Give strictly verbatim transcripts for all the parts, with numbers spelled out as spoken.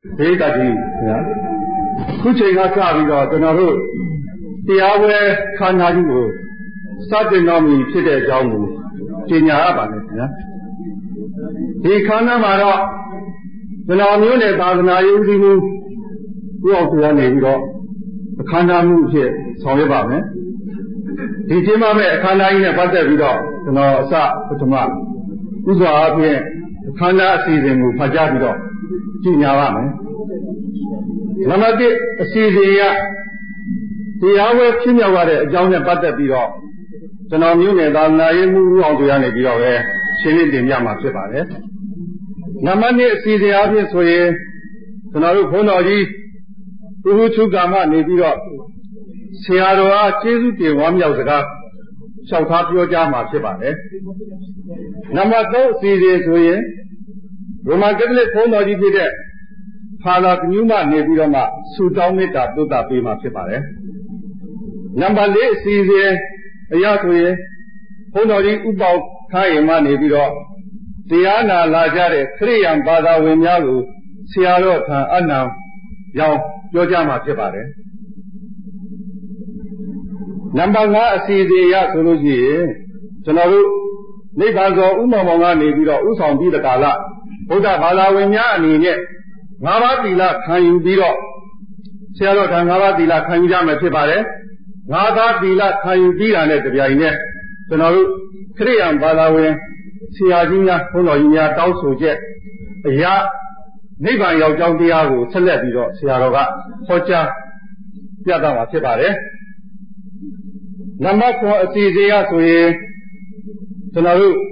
ဒေသကြီးညာခုချိန်ကစပြီးတော့ကျွန်တော်တို့တရားဝဲခန္ဓာကြီးကိုစတင်တော်မူဖြစ်တဲ့အကြောင်းကိုကြေညာရပါမယ်ခင်ဗျာဒီခန္ဓာမှာတော့ကျွန်တော်မျိုးနဲ့သာသနာရေးဦးစီးမှုဥအောင်သူကနေပြီးတော့အခမ်းအနားမှုဖြစ်ဆောင်ရွက်ပါမယ်ဒီကျင်းပမဲ့အခမ်းအနားကြီးနဲ့ပတ်သက်ပြီးတော့ကျွန်တော်အစပထမဥစွာအဖြစ်အခမ်းအနားအစီအစဉ်ကိုဖတ်ကြားပြီးတော့ကြေညာပါမယ်နံပါတ်တစ်အစီအစဉ်ရတရားဝဲဖြစ်မြောက်ရတဲ့အကြောင်းနဲ့ပတ်သက်ပြီးတော့ကျွန်တော်မျိုးနဲ့သာသနာရေးမှုဥအောင်သူကနေပြီးတော့ပဲရှင်းလင်းတင်ပြမှာဖြစ်ပါတယ်နံပါတ်နှစ်အစီအစဉ်အဖြစ်ဆိုရင်ကျွန်တော်တို့ဘုန်းတော်ကြီးဘုဟုချုပ်ကာမနေပြီးတော့ဆရာတော်အားကျေးဇူးတင်ဝမ်းမြောက်စကားလျှောက်ထားပြောကြားမှာဖြစ်ပါတယ်နံပါတ်သုံးအစီအစဉ်ဆိုရင်ရိုမန်ကက်သလစ်ဘုန်းတော်ကြီးဖြစ်တဲ့ဖာသာကညူးမနေပြီးတော့မှဆုတောင်းမေတ္တာပို့တာပေးမှာဖြစ်ပါတယ်နံပါတ်လေးအစီအစဉ်အရာဆိုရင်ဘုန်းတော်ကြီးဥပေါခိုင်းရင်မှနေပြီးတော့တရားနာလာကြတဲ့ခရိယံဘာသာဝင်များကိုဆရာတော်ထံအနံရောင်းပြောကြားမှာဖြစ်ပါတယ်နံပါတ်ငါးအစီအစဉ်အရဆိုလို့ရှိရင်ကျွန်တော်တို့နိဗ္ဗာန်သောဥမ္မောင်မောင်ကနေပြီးတော့ဥဆောင်ပြီးတကာလဗုဒ္ဓဘာသာဝင်များအနေနဲ့ငါးပါးသီလခံယူပြီးတော့ဆရာတော်ထံငါးပါးသီလခံယူကြမယ်ဖြစ်ပါတယ်ငါးပါးသီလခံယူပြီးတာနဲ့တပြိုင်နက်ကျွန်တော်တို့ခရိယံဘာသာဝင်ဆရာကြီးများဘုန်းတော်ကြီးများတောင်းဆိုချက်အရာနိဗ္ဗာန်ရောက်ကြောင်းတရားကိုဆက်လက်ပြီးတော့ဆရာတော်ကဟောကြားပြသမှာဖြစ်ပါတယ်နံပါတ်fourအစီအစဉ်ရဆိုရင်ကျွန်တော်တို့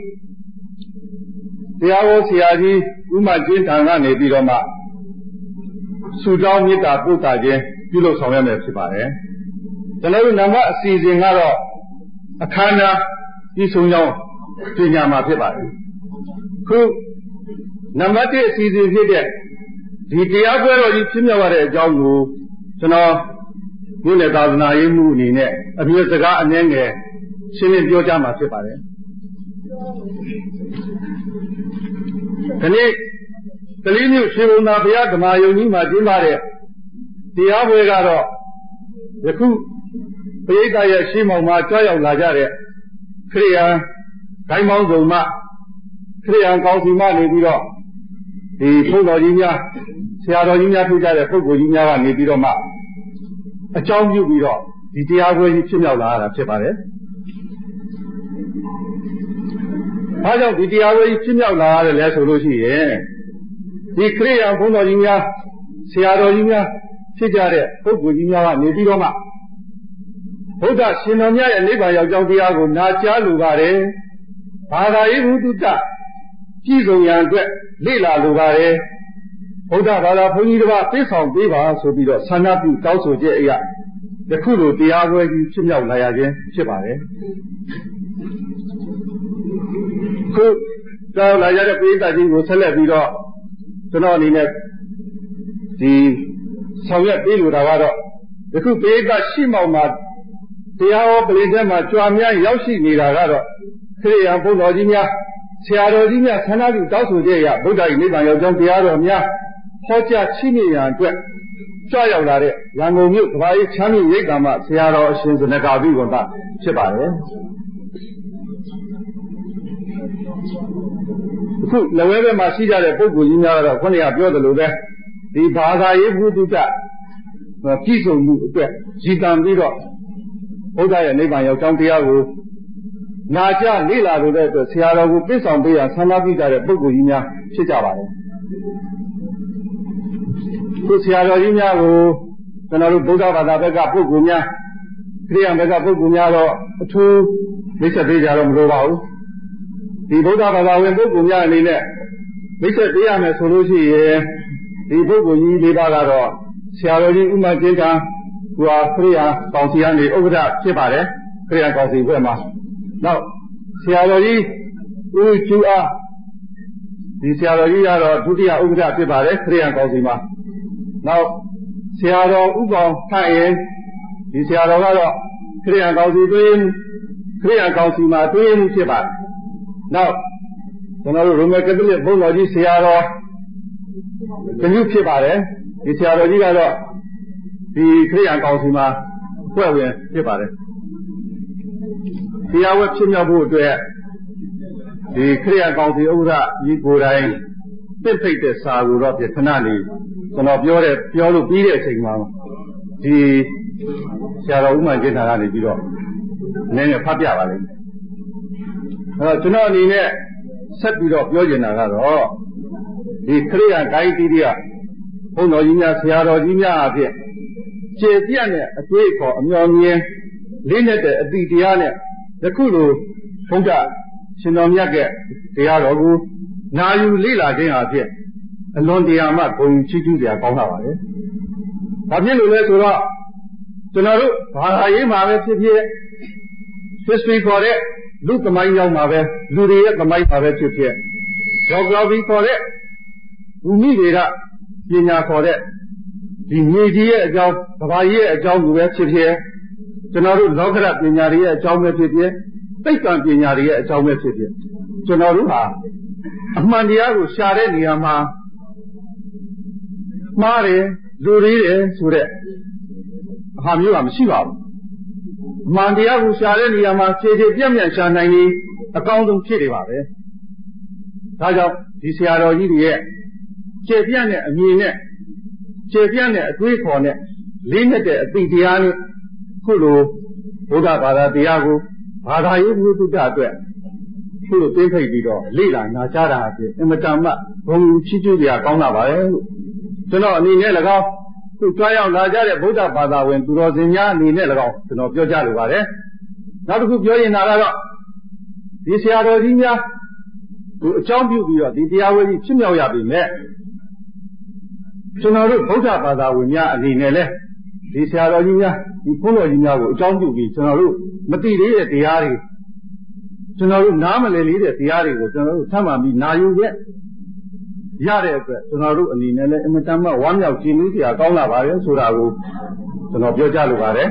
တရားဟောဆရာကြီးဥမကျင်းထံကနေပြီးတော့မှဆုတောင်းမေတ္တာပို့တာခြင်းပြုလုပ်ဆောင်ရမယ်ဖြစ်ပါတယ်ကျွန်တော်တို့နံပါတ်အစီအစဉ်ကတော့အခမ်းအနားပြီးဆုံးကြောင်းကြေညာမှာဖြစ်ပါတယ်ခုနံပါတ်တစ်အစီအစဉ်ဖြစ်တဲ့ဒီတရားပွဲတော်ကြီးဖြစ်မြောက်ရတဲ့အကြောင်းကိုကျွန်တော်မြို့နယ်သာသနာရေးမှုအနေနဲ့အပြည့်စကားအနည်းငယ်ရှင်းလင်းပြောကြားမှာဖြစ်ပါတယ်ဒီနေ့ကလေးမျိုးရှင်ဘုံသာဘုရားဓမ္မယုံကြီးမှာကျင်းပတဲ့တရားပွဲကတော့ယခုပရိသတ်ရဲ့ရှေ့မှောက်မှာကြွရောက်လာကြတဲ့ခရိယံဂိုင်းပေါင်းစုံမှခရိယံကောင်းစီမှနေပြီးတော့ဒီဘုန်းတော်ကြီးများဆရာတော်ကြီးများဖြစ်ကြတဲ့ပုဂ္ဂိုလ်ကြီးများကနေပြီးတော့မှအကြောင်းပြုပြီးတော့ဒီတရားပွဲကြီးဖြစ်မြောက်လာတာဖြစ်ပါတယ်။ဘာကြောင့်ဒီတရားပွဲကြီးဖြစ်မြောက်လာရတယ်လဲဆိုလို့ရှိရင်ဒီခရိယံဘုန်းတော်ကြီးများဆရာတော်ကြီးများဖြစ်ကြတဲ့ပုဂ္ဂိုလ်ကြီးများကနေပြီးတော့မှဘုရားရှင်တော်မြတ်ရဲ့နိဗ္ဗာန်ရောက်ကြောင်းတရားကိုနာကြားလိုပါတယ်။ဘာသာရေးဘုဒ္ဓကြည်စုံရန်အတွက်လေ့လာလိုပါတယ်။ဘုရားဘာသာဘုန်းကြီးတစ်ပါးသိဆောင်ပေးပါဆိုပြီးတော့ဆန္ဒပြုတောင်းဆိုချက်အရာယခုလိုတရားပွဲကြီးဖြစ်မြောက်လာရခြင်းဖြစ်ပါတယ်။ခုကြောက်လာရတဲ့ပိဋကကြီးကိုဆက်လက်ပြီးတော့ကျွန်တော်အနေနဲ့ဒီဆောင်ရွက်ပေးလိုတာကတော့ယခုပိဋကရှိမောင်မှာတရားဟောပရိသတ်မှာကြွားများရောက်ရှိနေတာကတော့ခရိယံဘုန်းတော်ကြီးများဆရာတော်ကြီးများဆန္ဒပြုတောင်းဆိုကြရဗုဒ္ဓ၏နိဗ္ဗာန်ရောက်ကြောင်းတရားတော်များဟောကြားရှိနေရန်အတွက်ကြွရောက်လာတဲ့ရန်ကုန်မြို့ကဘာရေးချမ်းမြေရိပ်သာမဆရာတော်အရှင်ဇနကာဘိဝန္တဖြစ်ပါတယ်အခုလက်ဝဲဘက်မှာရှိကြတဲ့ပုဂ္ဂိုလ်ကြီးများကတော့ခုနကပြောသလိုပဲဒီဘာသာရေးဘုဒ္ဓပြည့်စုံမှုအတွက်ရည်တံပြီးတော့ဘုရားရဲ့နိဗ္ဗာန်ရောက်ကြောင်းတရားကိုနာကြားလေ့လာလို့တဲ့အတွက်ဆရာတော်ကိုပြည့်စုံပေးရဆန္ဒပြုကြတဲ့ပုဂ္ဂိုလ်ကြီးများဖြစ်ကြပါတယ်ခုဆရာတော်ကြီးများကိုကျွန်တော်တို့ဗုဒ္ဓဘာသာဘက်ကပုဂ္ဂိုလ်များခရစ်ယာန်ဘက်ကပုဂ္ဂိုလ်များတော့အထူးမိတ်ဆက်ပေးကြတော့မလိုပါဘူးဒီဗုဒ္ဓဘာသာဝင်ပုဂ္ဂိုလ်များအနေနဲ့မိတ်ဆက်ပေးရမယ်ဆိုလို့ရှိရင်ဒီပုဂ္ဂိုလ်ကြီးလေးပါးကတော့ဆရာတော်ကြီးဥမကျင်းကသူဟာခရိယာကောင်စီကနေဥက္ကဋ္ဌဖြစ်ပါတယ်ခရိယာကောင်စီဘက်မှာနောက်ဆရာတော်ကြီးဦးကျူအားဒီဆရာတော်ကြီးကတော့ဒုတိယဥက္ကဋ္ဌဖြစ်ပါတယ်ခရိယာကောင်စီမှာနောက်ဆရာတော်ဥကောင်ထိုင်ရင်ဒီဆရာတော်ကတော့ခရိယာကောင်စီတွင်ခရိယာကောင်စီမှာတွင်မှုဖြစ်ပါတယ်နောက်ကျွန်တော်တို့ရိုမန်ကက်သလစ်ဘုန်းတော်ကြီးဆရာတော်တမျိုးဖြစ်ပါတယ်ဒီဆရာတော်ကြီးကတော့ဒီခရိယာကောင်စီမှာဖွဲ့ဝင်ဖြစ်ပါတယ်တရားဝဲဖြစ်မြောက်ဖို့အတွက်ဒီခရိယာကောင်စီဥက္ကဋ္ဌကြီးကိုယ်တိုင်ပြစ်ဖိတ်တဲ့စာကိုတော့ပြခဏလေးကျွန်တော်ပြောတဲ့ပြောလို့ပြီးတဲ့အချိန်မှာဒီဆရာတော်ဥမှန်ကျင်းတာကနေပြီးတော့နည်းနည်းဖတ်ပြပါလိမ့်မယ်အဲတော့ကျွန်တော်အနေနဲ့ဆက်ပြီးတော့ပြောချင်တာကတော့ဒီခရိယာဂိုင်းတီးတွေကဘုန်းတော်ကြီးများဆရာတော်ကြီးများအဖြစ်ခြေပြတ်နဲ့အတွေ့အခေါ်အမျှော်မြင်လေးနဲ့တဲ့အတိတရားနဲ့ယခုလိုဘုရားရှင်တော်မြတ်ရဲ့တရားတော်ကိုနာယူလေ့လာခြင်းအဖြစ်အလွန်တရာမှဂုဏ်ချီးကျူးစရာကောင်းတာပါလေ။ဘာဖြစ်လို့လဲဆိုတော့ကျွန်တော်တို့ဘာသာရေးမှာပဲဖြစ်ဖြစ် history ခေါ်တဲ့လူသမိုင်းရောက်မှာပဲလူတွေရဲ့သမိုင်းမှာပဲဖြစ်ဖြစ် geography ခေါ်တဲ့ဘူမိတွေကပညာခေါ်တဲ့ဒီမြေကြီးရဲ့အကြောင်းကမ္ဘာကြီးရဲ့အကြောင်းကိုပဲဖြစ်ဖြစ်ကျွန်တော်တို့လောကရပညာတွေရဲ့အကြောင်းပဲဖြစ်ဖြစ်သိပ္ပံပညာတွေရဲ့အကြောင်းပဲဖြစ်ဖြစ်ကျွန်တော်တို့ဟာအမှန်တရားကိုရှာတဲ့နေရာမှာမှားတယ်လူတွေတယ်ဆိုတဲ့အဟာမျိုးကမရှိပါဘူးအမှန်တရားကိုရှာတဲ့နေရာမှာခြေခြေပြန့်ပြန့်ရှာနိုင်ရင်အကောင်းဆုံးဖြစ်နေပါပဲဒါကြောင့်ဒီဆရာတော်ကြီးတွေရဲ့ခြေပြန့်တဲ့အမြင်နဲ့ခြေပြန့်တဲ့အတွေးခေါ်နဲ့လေးနဲ့တဲ့အသိတရားနဲ့ခုလိုဘုရားဘာသာတရားကိုဘာသာရေးဘုရားအတွက်ခုလိုသိဖိတ်ပြီးတော့လေ့လာနာကြားတာအဖြစ်အမတန်မှဘုံချီးကျူးကြကောင်းတာပါလေလို့ကျွန်တော်အနေနဲ့၎င်းသူကြွားရောက်လာကြတဲ့ဗုဒ္ဓဘာသာဝင်သူတော်စင်များအနေနဲ့၎င်းကျွန်တော်ပြောကြလိုပါတယ်နောက်တစ်ခုပြောရင်တာကတော့ဒီဆရာတော်ကြီးများသူအကြောင်းပြုပြီးတော့ဒီတရားဝဲကြီးဖြစ်မြောက်ရပြီမဲ့ကျွန်တော်တို့ဗုဒ္ဓဘာသာဝင်များအနေနဲ့လဲဒီဆရာတော်ကြီးများဒီဘုန်းတော်ကြီးများကိုအကြောင်းပြုပြီးကျွန်တော်တို့မသိသေးတဲ့တရားတွေကျွန်တော်တို့နားမလည်လေးတဲ့တရားတွေကိုကျွန်တော်တို့ထပ်မှပြီးနာယူခဲ့ရတဲ့အတွက်ကျွန်တော်တို့အနေနဲ့လည်းအမတန်မှဝမ်းမြောက်ကြည်နူးစရာကောင်းလာပါတယ်ဆိုတာကိုကျွန်တော်ပြောကြလိုပါတယ်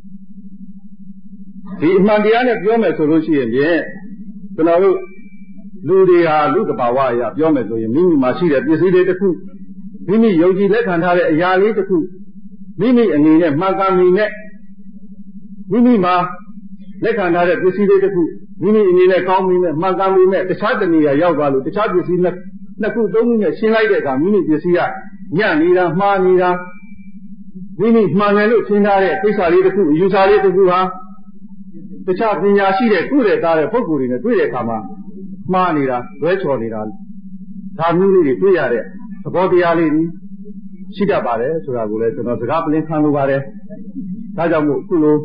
ဒီအမှန်တရားနဲ့ပြောမယ်ဆိုလို့ရှိရင်ဖြင့်ကျွန်တော်တို့လူတွေဟာလူတဘာဝအရာပြောမယ်ဆိုရင်မိမိမှာရှိတဲ့ပစ္စည်းတွေတစ်ခုမိမိယုံကြည်လက်ခံထားတဲ့အရာလေးတစ်ခုမိမိအနေနဲ့မှန်ကန်နေနဲ့မိမိမှာလက်ခံထားတဲ့ပစ္စည်းလေးတစ်ခုမိမိအနေနဲ့ကောင်းပြီးနဲ့မှန်ကန်ပြီးနဲ့တခြားတနေရာရောက်သွားလို့တခြားပစ္စည်းနဲ့နှစ်ခုသုံးခုနဲ့ရှင်းလိုက်တဲ့အခါမိမိပစ္စည်းကညံ့နေတာမှားနေတာမိမိမှန်တယ်လို့ထင်ထားတဲ့ကိစ္စလေးတစ်ခုအယူဆလေးတစ်ခုဟာတခြားပညာရှိတဲ့ကုတဲ့သားတဲ့ပုဂ္ဂိုလ်တွေနဲ့တွေ့တဲ့အခါမှာမှားနေတာလွဲချော်နေတာဒါမျိုးလေးတွေတွေ့ရတဲ့သဘောတရားလေးတွေရှိတတ်ပါတယ်ဆိုတာကိုလည်းကျွန်တော်စကားပလင်းခံလိုပါတယ်ဒါကြောင့်မို့အခုလို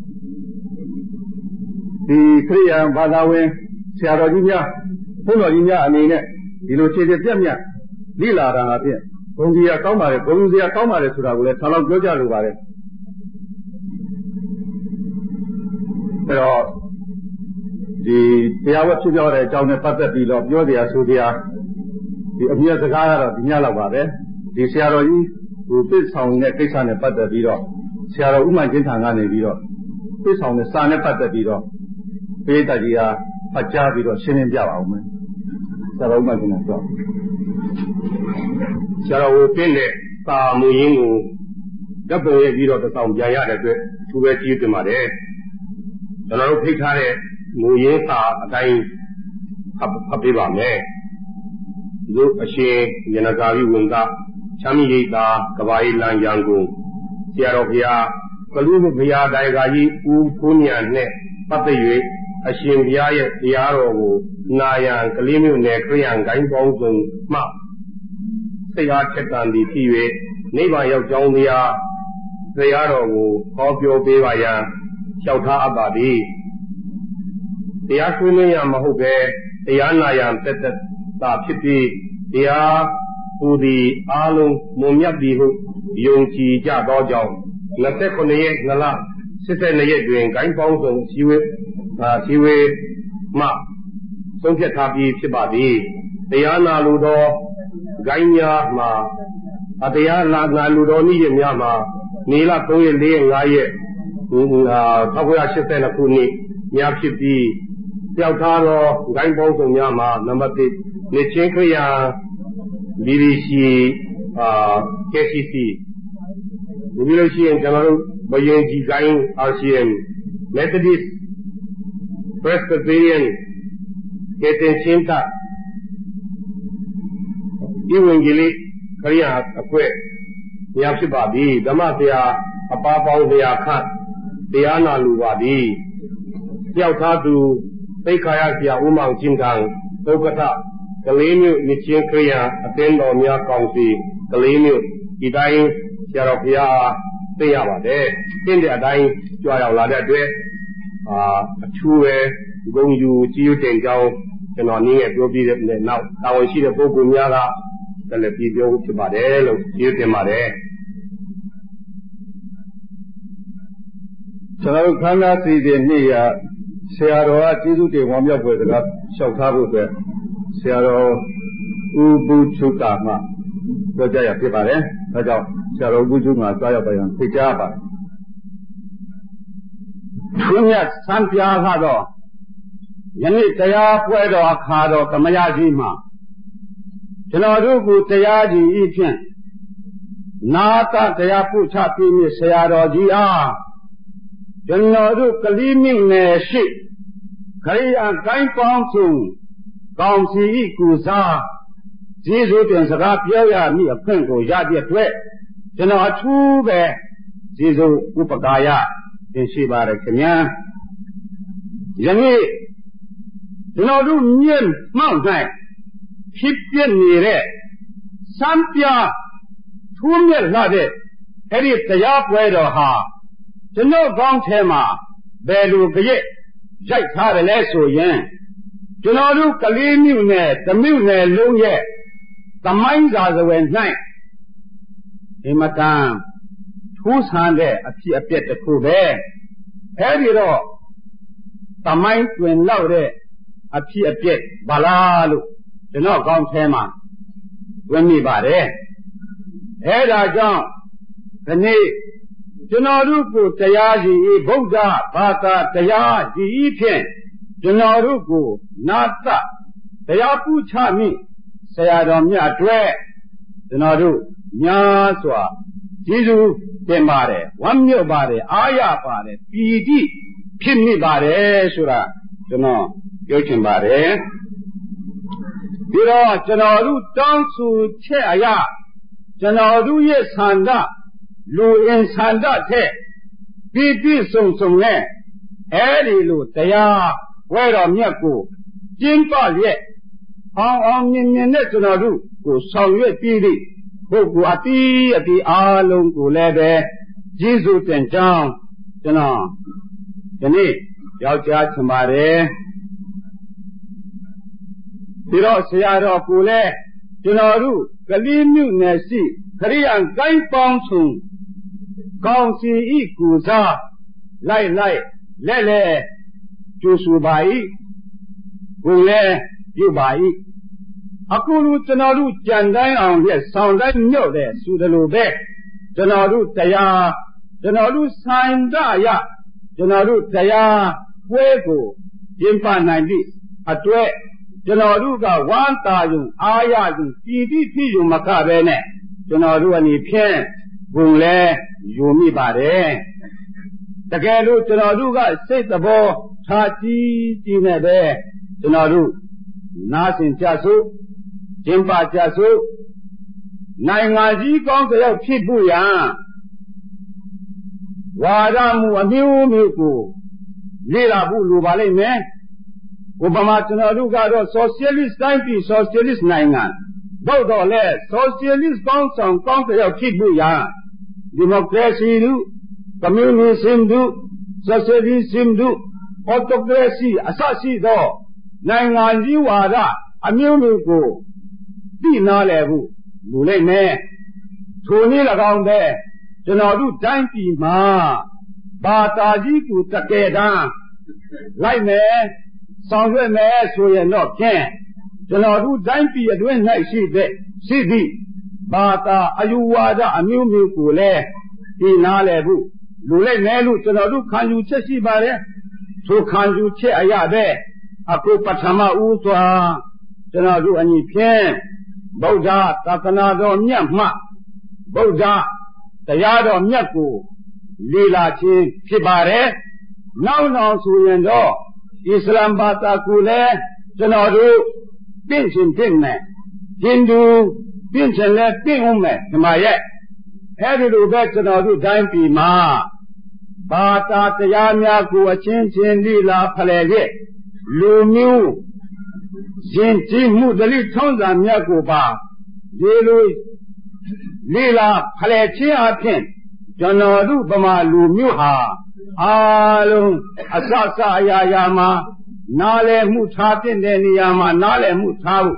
ဒီခရိယာဘာသာဝင်ဆရာတော်ကြီးများဘုန်းတော်ကြီးများအနေနဲ့ဒီလိုခြေခြေပြတ်ပြတ်လိလာတာအဖြစ်ဘုံကြီးကကောင်းပါတယ်ဘုံကြီးကကောင်းပါတယ်ဆိုတာကိုလည်းဆောင်းလောက်ပြောကြလိုပါတယ်အဲတော့ဒီတရားဝတ်ဖြစ်ပြောတဲ့အကြောင်းနဲ့ပတ်သက်ပြီးတော့ပြောတရားဆိုတရားဒီအမြဲစကားကတော့ဒီညလောက်ပါပဲဒီဆရာတော်ကြီးဟိုပြစ်ဆောင်တဲ့ကိစ္စနဲ့ပတ်သက်ပြီးတော့ဆရာတော်ဥမှန်ကျင်းထံကနေပြီးတော့ပြစ်ဆောင်တဲ့စာနဲ့ပတ်သက်ပြီးတော့ပိဋကကြီးဟာဖတ်ကြားပြီးတော့ရှင်းလင်းပြပါဦးမယ်ဆရာတော်ဥမှန်ကျင်းထံပြောဆရာတော်ကိုပြင်းတဲ့စာမူရင်းကိုဓာတ်ပုံရဲ့ပြီးတော့တဆောင်ပြန်ရတဲ့အတွက်သူပဲကြည့်တင်ပါတယ်ကျွန်တော်တို့ဖိတ်ထားတဲ့မူရင်းစာအတိုင်းဖတ်ပြပါမယ်လူအရှင်ဉာဏကာဝိဝင်ကချမ်းမြေရိပ်သာကဘာအေးလမ်းရန်ကုန်ဆရာတော်ဘုရားကလူဘုရားတိုင်ကကြီးဦးဖုန်ညာနဲ့ပတ်သက်၍အရှင်ဘုရားရဲ့တရားတော်ကိုနာယံကလေးမျိုးနယ်ခရိယံဂိုင်းပေါင်းစုံမှစိတ်အားထက်သန်သည်ဖြစ်၍နိဗ္ဗာန်ရောက်ကြောင်းတရားတရားတော်ကိုဟောပြောပေးပါရန်လျှောက်ထားအပ်ပါသည်တရားဆွေးနွေးရမဟုတ်ပဲတရားနာယံတက်တက်သာဖြစ်ပြီးတရားဟူသည်အားလုံးမွန်မြတ်သည်ဟုယုံကြည်ကြသောကြောင့်၂၉ရက်၂လ၈၂ရက်တွင်ဂိုင်းပေါင်းစုံစီဝေစီဝေမှဆုံးဖြတ်ထားပြီးဖြစ်ပါသည်တရားနာလိုသောဂိုင်းများမှာအတရားနာနာလိုသောနေ့ရက်များမှာနေလ၃ရက်၄ရက်၅ရက်၁၉၈၂ခုနှစ်ညဖြစ်ပြီးပျောက်ထားသောဂိုင်းပေါင်းစုံများမှာနံပါတ်၁နေချင်းခရိယာလီလီရှိ uh, K C C, Revolution, General Bayenji Gain, R C M, Methodist, Presbyterian, Ketan Chinta, Evangelic, Korea, Akwe, Yapsibadi, Damatia, Apapa, Deakat, Diana Lubadi, Yautatu, Pekaya, Umang Chintang, Tokata, Kalinu, Nichin Korea, Attend on Mia County, Kalinu, Idai, Yarapia, Tayabade, in the Adai, Joya Lada, uh, Chue, going you, Chiu Tenjao, and on near Gobi now. Now I see the Bogumiara, the Lepio Chibadel, Chiu Temare. ကျွန်တော်ခန္ဓာစီစဉ်နေ့ရဆရာတော်ကကျေးဇူးတင်ဝမ်းမြောက်ပွဲစကားလျှောက်ထားဖို့အတွက်ဆရာတော်ဦးပုချုတာမှပြောကြရဖြစ်ပါတယ်။ဒါကြောင့်ဆရာတော်ဦးပုချုမှာကြားရောက်ပါရန်ဖိတ်ကြားပါတယ်။သူမြတ်စံပြားကတော့ယနေ့တရားပွဲတော်အခါတော်ကမယကြီးမှာကျွန်တော်တို့ကိုတရားကြီးဤဖြင့်နာတတရားပုချပြည့်မြဆရာတော်ကြီးအားကျွန်တော်တို့ကလေးမြင့်နယ်ရှိခရိယာကိုင်းပေါင်းစုံကောင်းစီဤကူစားကျေးဇူးတင်စကားပြောရမည်အခွင့်ကိုရတဲ့အတွက်ကျွန်တော်အထူးပဲကျေးဇူးဥပကာယတင်ရှိပါရခင်ဗျာယနေ့ကျွန်တော်တို့မြင့်မှောက်၌ဖြစ်ပြနေတဲ့စံပြထူးမြတ်လာတဲ့အဲ့ဒီတရားပွဲတော်ဟာကျွန်တော်ကောင်းထဲမှာဘယ်လိုကြည့်ရိုက်ထားတယ်လဲဆိုရင်ကျွန်တော်တို့ကလေးမြို့နယ်တမြို့နယ်လုံးရဲ့သမိုင်းစာစဝယ်၌အမတန်ထူးဆန်းတဲ့အဖြစ်အပျက်တစ်ခုပဲအဲဒီတော့သမိုင်းတွင်လောက်တဲ့အဖြစ်အပျက်ဘာလားလို့ကျွန်တော်ကောင်းထဲမှာဝင်မိပါတယ်အဲဒါကြောင့်ဒီနေ့ကျွန်တော်တို့ကိုတရားစီဗုဒ္ဓဘာသာတရားစီဖြင့်ကျွန်တော်တို့ကိုနာတတရားပူချမိဆရာတော်မြတ်အတွက်ကျွန်တော်တို့များစွာကျေးဇူးတင်ပါတယ်ဝမ်းမြောက်ပါတယ်အားရပါတယ်ပီတိဖြစ်မိပါတယ်ဆိုတာကျွန်တော်ပြောချင်ပါတယ်ပြီးတော့ကျွန်တော်တို့တောင်းဆိုချက်အရာကျွန်တော်တို့ရဲ့ဆန္ဒလူအင်ဆန္ဒတဲ့ပြည့်ပြည့်စုံစုံနဲ့အဲဒီလိုတရားဝဲတော်မြတ်ကိုကျင်းပရက်အောင်အောင်မြင်မြင်နဲ့ကျွန်တော်တို့ကိုဆောင်ရွက်ပြီးသည့်ပုဂ္ဂိုလ်အတိအတိအားလုံးကိုလည်းပဲကျေးဇူးတင်ကြောင်းကျွန်တော်ဒီနေ့ယောက်ျားချင်ပါတယ်ဒီတော့ဆရာတော်ကိုလည်းကျွန်တော်တို့ကလေးမြို့နယ်ရှိခရိယံကိုင်းပေါင်းစုံကောင်းစီဤကူစားလိုက်လိုက်လဲလဲကျူဆူပါ၏ကိုလည်းပြုပါ၏အခုလိုကျွန်တော်တို့ကြံတိုင်းအောင်ရဲ့ဆောင်တိုင်းညော့တဲ့ဆိုတယ်လို့ပဲကျွန်တော်တို့တရားကျွန်တော်တို့ဆိုင်ဒရကျွန်တော်တို့တရားပွဲကိုကျင်းပနိုင်ပြီအတွက်ကျွန်တော်တို့ကဝမ်းသာယုံအားရယုံပြည်တိဖြစ်ယုံမကပဲနဲ့ကျွန်တော်တို့အနေဖြင့်ဘုံလဲယူမိပါတယ်တကယ်လို့ကျွန်တော်တို့ကစိတ်သဘောထားကြည့်ကြည့်နဲ့ပဲကျွန်တော်တို့နားဆင်ကြစို့ကျင်းပကြစို့နိုင်ငံကြီးကောင်းကြောက်ဖြစ်ဖို့ရန်ဝါဒမှုအမျိုးမျိုးကိုလေ့လာဖို့လိုပါလိမ့်မယ်ဥပမာကျွန်တော်တို့ကတော့ socialist တိုင်းပြည် socialist နိုင်ငံတော့တော့လဲ socialist ကောင်းဆောင်ကောင်းကြောက်ဖြစ်ဖို့ရန် democracy တို့ communism တို့ socialism တို့ autocracy အစရှိသောနိုင်ငံကြီးဝါဒအမျိုးမျိုးကိုသိနာလဲဖို့လိုလိမ့်မယ်ထိုနည်း၎င်းပဲကျွန်တော်တို့တိုင်းပြည်မှာဘာသာကြီးကိုတကယ်တမ်းလိုက်မယ်ဆောင်ရွက်မယ်ဆိုရင်တော့ဖြင့်ကျွန်တော်တို့တိုင်းပြည်အတွင်း၌ရှိတဲ့ရှိသည့်ဘာသာအယူဝါဒအမျိုးမျိုးကိုလည်းသိနာလဲဖို့လိုလိမ့်မယ်လို့ကျွန်တော်တို့ခံယူချက်ရှိပါတယ်ထိုခံယူချက်အရာပဲအခုပထမဦးစွာကျွန်တော်တို့အညီဖြင့်ဗုဒ္ဓသာသနာတော်မြတ်မှဗုဒ္ဓတရားတော်မြတ်ကိုလေ့လာခြင်းဖြစ်ပါတယ်နောက်နောက်ဆိုရင်တော့အစ္စလမ်ဘာသာကိုလည်းကျွန်တော်တို့သိချင်သိမယ်ဟိန္ဒူသိချင်လည်းသိအောင်မယ်ဒီမှာရဲ့အဲဒီလိုပဲကျွန်တော်တို့တိုင်းပြည်မှာဘာသာတရားများကိုအချင်းချင်းလေ့လာဖလှယ်ရဲ့လူမျိုးယဉ်ကျေးမှုဓလေ့ထုံးစံများကိုပါဒီလိုလေ့လာဖလှယ်ခြင်းအပြင်ကျွန်တော်တို့ဗမာလူမျိုးဟာအားလုံးအစစအရာရာမှာနားလည်မှုထားတဲ့နေရာမှာနားလည်မှုထားဖို့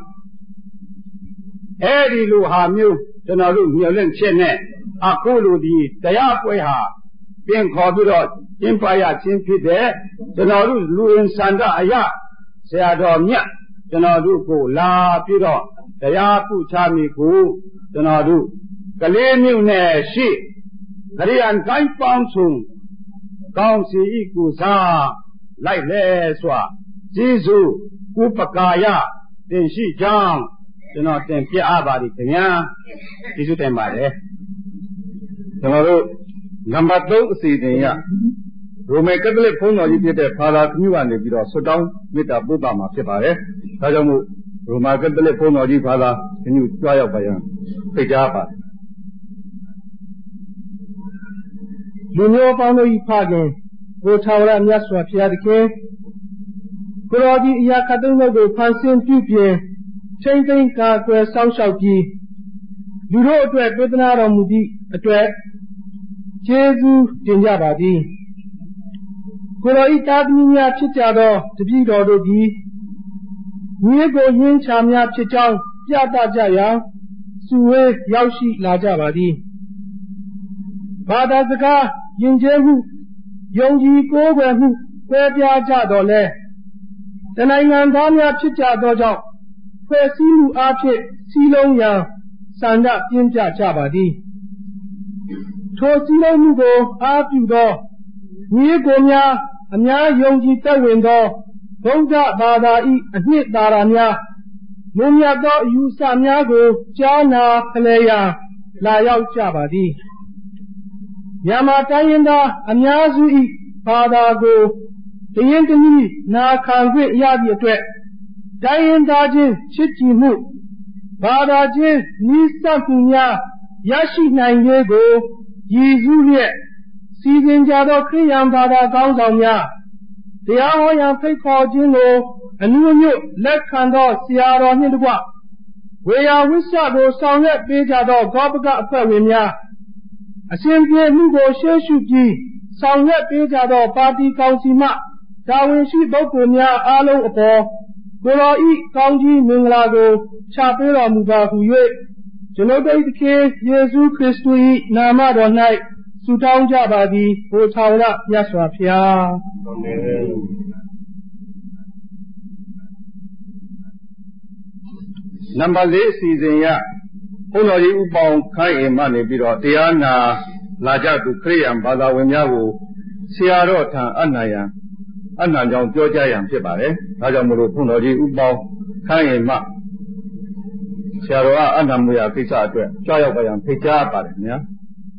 အဲဒီလိုဟာမျိုးကျွန်တော်တို့မျှော်လင့်ချက်နဲ့အခုလိုဒီတရားပွဲဟာပြင်ခေါ်ပြီးတော့ကျင်းပရခြင်းဖြစ်တဲ့ကျွန်တော်တို့လူရင်းစန္ဒအရာဆရာတော်မြတ်ကျွန်တော်တို့ကိုလာပြီးတော့တရားပုချမိကိုကျွန်တော်တို့ကလေးမျိုးနဲ့ရှိခရိယန်တိုင်းပေါင်းစုံကောင်းစီဤကိုစားလိုက်လဲစွာကျေးဇူးဥပကာယတင်ရှိကြောင်းကျွန်တော်တင်ပြအပ်ပါသည်ခင်ဗျာကျေးဇူးတင်ပါတယ်ကျွန်တော်တို့နံပါတ်သုံးအစီအစဉ်ရရိုမန်ကက်သလစ်ဘုန်းတော်ကြီးဖြစ်တဲ့ဖာသာခမျိုးကနေပြီးတော့ဆွတောင်းမေတ္တာပို့ပါမှာဖြစ်ပါတယ်ဒါကြောင့်မို့ရိုမန်ကက်သလစ်ဘုန်းတော်ကြီးဖာသာခမျိုးကြွားရောက်ပါရန်ဖိတ်ကြားပါတယ်လူမျိုးပေါင်းတို့၏ဖခင်ဘုရားဝရမြတ်စွာဘုရားသခင်ကိုရောကြီးအရာခတ်သုံးခုကိုဖန်ဆင်းပြုပြင်ချိန်သိမ်းကာကွယ်စောင့်ရှောက်ပြီးလူတို့အတွက်ပေးသနာတော်မူသည့်အတွက်ကျေးဇူးတင်ကြပါသည်ကိုရောဤတာသမီများဖြစ်ကြသောတပည့်တော်တို့သည်မြေကိုရင်းချာများဖြစ်ကြောင်းပြသကြရန်စုဝေးရောက်ရှိလာကြပါသည်ဘာသာစကားယဉ်ကျေးမှုယုံကြည်ကိုးကွယ်မှုကွဲပြားကြတော်လဲတနိုင်ငံသားများဖြစ်ကြသောကြောင့်ဖွဲ့စည်းမှုအားဖြင့်စီလုံးရန်စံဒပြင်းပြကြပါသည်ထိုစီလုံးမှုကိုအားပြုသောညီကိုများအများယုံကြည်သက်ဝင်သောဗုဒ္ဓဘာသာ၏အနှစ်သာရများမွန်မြတ်သောအယူဆများကိုကြားနာဖလှယ်ရန်လာရောက်ကြပါသည်မြန်မာတိုင်းရင်းသားအများစု၏ဘာသာကိုတရင်တနည်းနာခံခွင့်ရသည့်အတွက်တိုင်းရင်းသားချင်းချစ်ကြည်မှုဘာသာချင်းနီးစပ်မှုများရရှိနိုင်ရေးကိုရည်စူးလျက်စီစဉ်ကြသောခရစ်ယာန်ဘာသာကောင်းဆောင်များတရားဟောရန်ဖိတ်ခေါ်ခြင်းကိုအနုအညွတ်လက်ခံသောဆရာတော်နှင့်တကွဝေယဝိစ္စကိုဆောင်ရွက်ပေးကြသောဂောပကအဖွဲ့ဝင်များအရှင်ပြေမှုကိုရှေ့ရှုပြီးဆောင်ရွက်ပေးကြသောပါတီကောင်စီမှတာဝန်ရှိပုဂ္ဂိုလ်များအားလုံးအပေါ်ကိုယ်တော်ဤကောင်းကြီးမင်္ဂလာကိုချပေးတော်မူပါဟု၍ကျွန်ုပ်တို့သခင်ယေရှုခရစ်တု၏နာမတော်၌ဆုတောင်းကြပါသည်ဘုရားဝရမြတ်စွာဘုရားအာမင်နံပါတ်လေးအစီအစဉ်ရဘုန်းတော်ကြီးဥပောင်ခိုင်းအိမ်မှနေပြီးတော့တရားနာလာကြသူခရိယံဘာသာဝင်များကိုဆရာတော်ထံအနံ့ရန်အနံ့ကြောင့်ပြောကြရန်ဖြစ်ပါတယ်ဒါကြောင့်မလို့ဘုန်းတော်ကြီးဥပောင်ခိုင်းအိမ်မှဆရာတော်ကအနံ့မူရာကိစ္စအတွက်ကြွရောက်ပါရန်ဖိတ်ကြားပါတယ်ခင်ဗျာ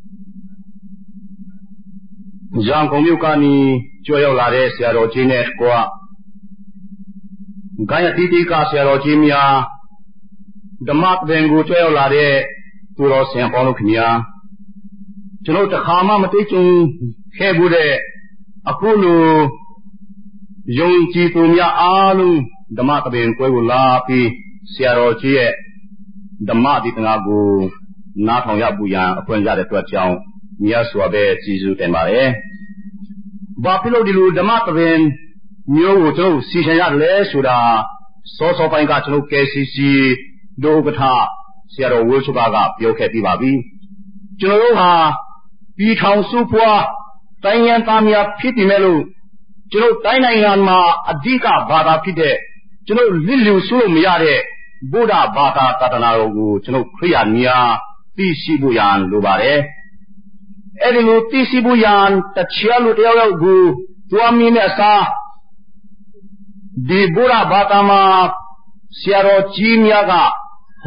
ရန်ကုန်မြို့ကနေကြွရောက်လာတဲ့ဆရာတော်ကြီးနဲ့ကိုကဂိုင်းအတိတိကဆရာတော်ကြီးများဓမ္မပင်ကိုကြွရောက်လာတဲ့သူတော်ဆင်ပေါင်းတို့ခင်ဗျာကျွန်တော်တခါမှမသိကြုံခဲ့ဘူးတဲ့အခုလိုယုံကြည်သူများအားလုံးဓမ္မပင်ကွဲကိုလာပြီးဆရာတော်ကြီးရဲ့ဓမ္မဒေသနာကိုနားထောင်ရပူရန်အခွင့်ရတဲ့အတွက်ကြောင့်မြတ်စွာဘုရားကျေးဇူးတင်ပါတယ်။ဘာဖြစ်လို့ဒီလိုဓမ္မပင်မျိုးကိုကျွန်တော်စီစဉ်ရတယ်လဲဆိုတာစောစောပိုင်းကကျွန်တော် K C C ဒုဥက္ကဋ္ဌဆရာတော်ဝိသုခကပြောခဲ့ပြီးပါပြီကျွန်တော်တို့ဟာပြည်ထောင်စုဖွားတိုင်းရင်းသားများဖြစ်နေမဲ့လို့ကျွန်တော်တိုင်းနိုင်ငံမှာအဓိကဘာသာဖြစ်တဲ့ကျွန်တော်လစ်လျူဆိုလို့မရတဲ့ဗုဒ္ဓဘာသာသာသနာတော်ကိုကျွန်တော်ခရိယာများသိရှိဖို့ရန်လိုပါတယ်အဲ့ဒီလိုသိရှိဖို့ရန်တချာလူတယောက်ယောက်ကိုတွားမင်းနဲ့အစားဒီဗုဒ္ဓဘာသာမှာဆရာတော်ကြီးများကဟ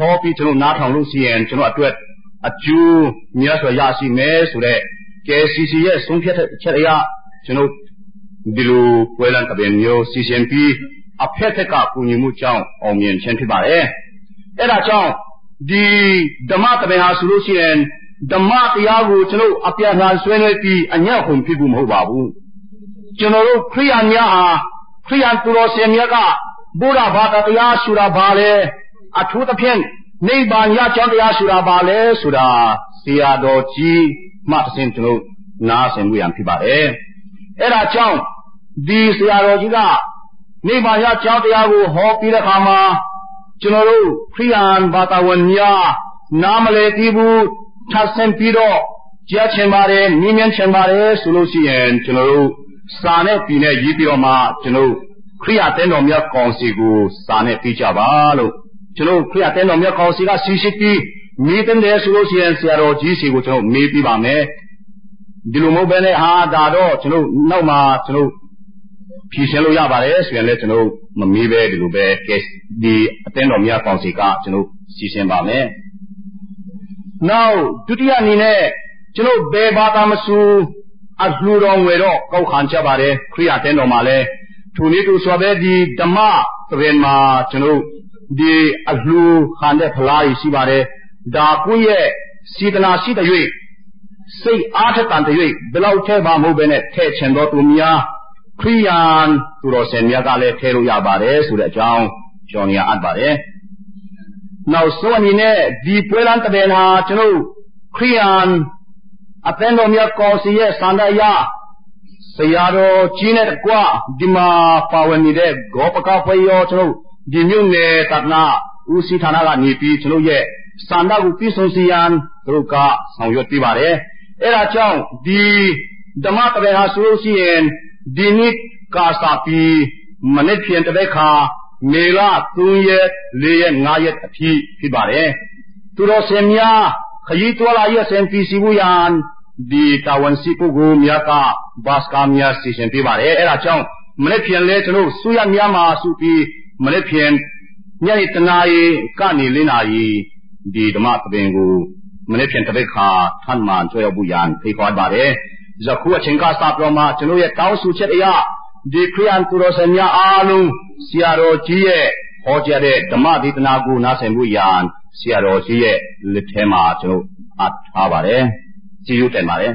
ဟောပြီးကျွန်တော်နားထောင်လို့ရှိရင်ကျွန်တော်အတွက်အကျိုးများစွာရရှိမယ်ဆိုတဲ့ K C C ရဲ့ဆုံးဖြတ်ချက်အရကျွန်တော်ဒီလိုပွဲလမ်းတပင်မျိုးစီစဉ်ပြီးအဖက်ဖက်ကကူညီမှုကြောင့်အောင်မြင်ခြင်းဖြစ်ပါတယ်။အဲဒါကြောင့်ဒီဓမ္မတပင်ဟာဆိုလို့ရှိရင်ဓမ္မတရားကိုကျွန်တော်အပြည့်အစုံဆွေးနွေးပြီးအညံ့ခုန်ဖြစ်ဖို့မဟုတ်ပါဘူး။ကျွန်တော်တို့ခရိယာများဟာခရိယန်သူတော်စင်များကဘုရားဘာသာတရားဆိုတာဘာလဲအထူးသဖြင့်နိဗ္ဗာန်ရကြောင်းတရားဆိုတာဘာလဲဆိုတာဆရာတော်ကြီးမှတစ်ဆင့်ကျွန်တော်နားဆင်မှုရန်ဖြစ်ပါတယ်။အဲဒါကြောင့်ဒီဆရာတော်ကြီးကနိဗ္ဗာန်ရကြောင်းတရားကိုဟောပြီးတဲ့အခါမှာကျွန်တော်တို့ခရိယန်ဘာသာဝင်များနားမလည်သေးဘူးထပ်ဆင့်ပြီးတော့ကြားချင်ပါတယ်မြင်မြင်ချင်ပါတယ်ဆိုလို့ရှိရင်ကျွန်တော်တို့စာနဲ့ပြည်နဲ့ရေးပြီးတော့မှကျွန်တော်ခရိယာတဲတော်မြတ်ကောင်စီကိုစာနဲ့ပြကြပါလို့ကျွန်တော်ခရိယာတဲတော်မြတ်ကောင်စီကစီစစ်ပြီးမိတဲ့တယ်ဆိုလို့ရှိရင်ဆရာတော်ကြီးစီကိုကျွန်တော်မေးပြပါမယ်ဒီလိုမဟုတ်ဘဲနဲ့ဟာဒါတော့ကျွန်တော်နောက်မှကျွန်တော်ဖြေရှင်းလို့ရပါတယ်ဆိုရင်လည်းကျွန်တော်မမေးပဲဒီလိုပဲဒီအတဲတော်မြတ်ကောင်စီကကျွန်တော်စီစဉ်ပါမယ်နောက်ဒုတိယအနေနဲ့ကျွန်တော်ဘယ်ဘာသာမဆိုအလှူတော်ငွေတော့ကောက်ခံကြပါတယ်ခရိယာတဲတော်မှာလည်းထိုနည်းတူဆိုပဲဒီဓမ္မသဘင်မှာကျွန်တော်ဒီအလှူခံတဲ့ဖလားရှိပါတယ်ဒါကိုရဲ့စေတနာရှိတဲ့၍စိတ်အားထက်တန်တဲ့၍ဘယ်လောက်ထဲပါမဟုတ်ပဲနဲ့ထဲ့ချင်တော်သူများခရိယန်သူတော်စင်များကလည်းထဲလို့ရပါတယ်ဆိုတဲ့အကြောင်းကြော်နေရအပ်ပါတယ်နောက်ဆုံးအနေနဲ့ဒီပွဲလမ်းတပင်ဟာကျွန်တော်ခရိယန်အသင်းတော်များကောင်စီရဲ့စံတရဆရာတော်ကြီးနဲ့တကွဒီမှာပါဝင်နေတဲ့ဂောပကဖွဲ့ရောကျွန်တော်ဒီမြို့နယ်တနာဦးစီးဌာနကနေပြီးကျွန်တော်ရဲ့စံတကိုပြည်ဆုံးစီရန်တို့ကဆောင်ရွက်ပေးပါတယ်အဲဒါကြောင့်ဒီဓမ္မတပည့်ဟာဆိုလို့ရှိရင်ဒီနေ့ကာစာပြီးမနေ့ပြန်တဲ့ခါမေလသုံးရက်လေးရက်ငါးရက်အထိဖြစ်ပါတယ်သူတော်စင်များခရီးတော်လာရဲ့စင်ပီစီဘူးယန်ဒီတာဝန်စီပုဂ္ဂိုလ်များကဘတ်ကာများစီစဉ်ပေးပါတယ်အဲဒါကြောင့်မနေ့ပြန်လဲကျွန်တော်ဆူရများမှာစုပြီးမနေ့ပြန်ညနေတနာရီကနေလေးနာရီဒီဓမ္မသဘင်ကိုမနေ့ပြန်တဲ့ခါထမ်းမှန်ဆွေးရဘူးယန်ဖိတ်ခေါ်ပါတယ်ဇခုအချင်းကစတော်မှာကျွန်တော်ရဲ့တောင်းဆိုချက်အရဒီခရိယန်သူတော်စင်များအားလုံးဆရာတော်ကြီးရဲ့ဟောကြားတဲ့ဓမ္မဒေသနာကိုနားဆင်မှုရန်ဆရာတော်ကြီးရဲ့လက်ထဲမှာကျွန်တော်အပ်ထားပါတယ်ကြည်ရုပ်တင်ပါတယ်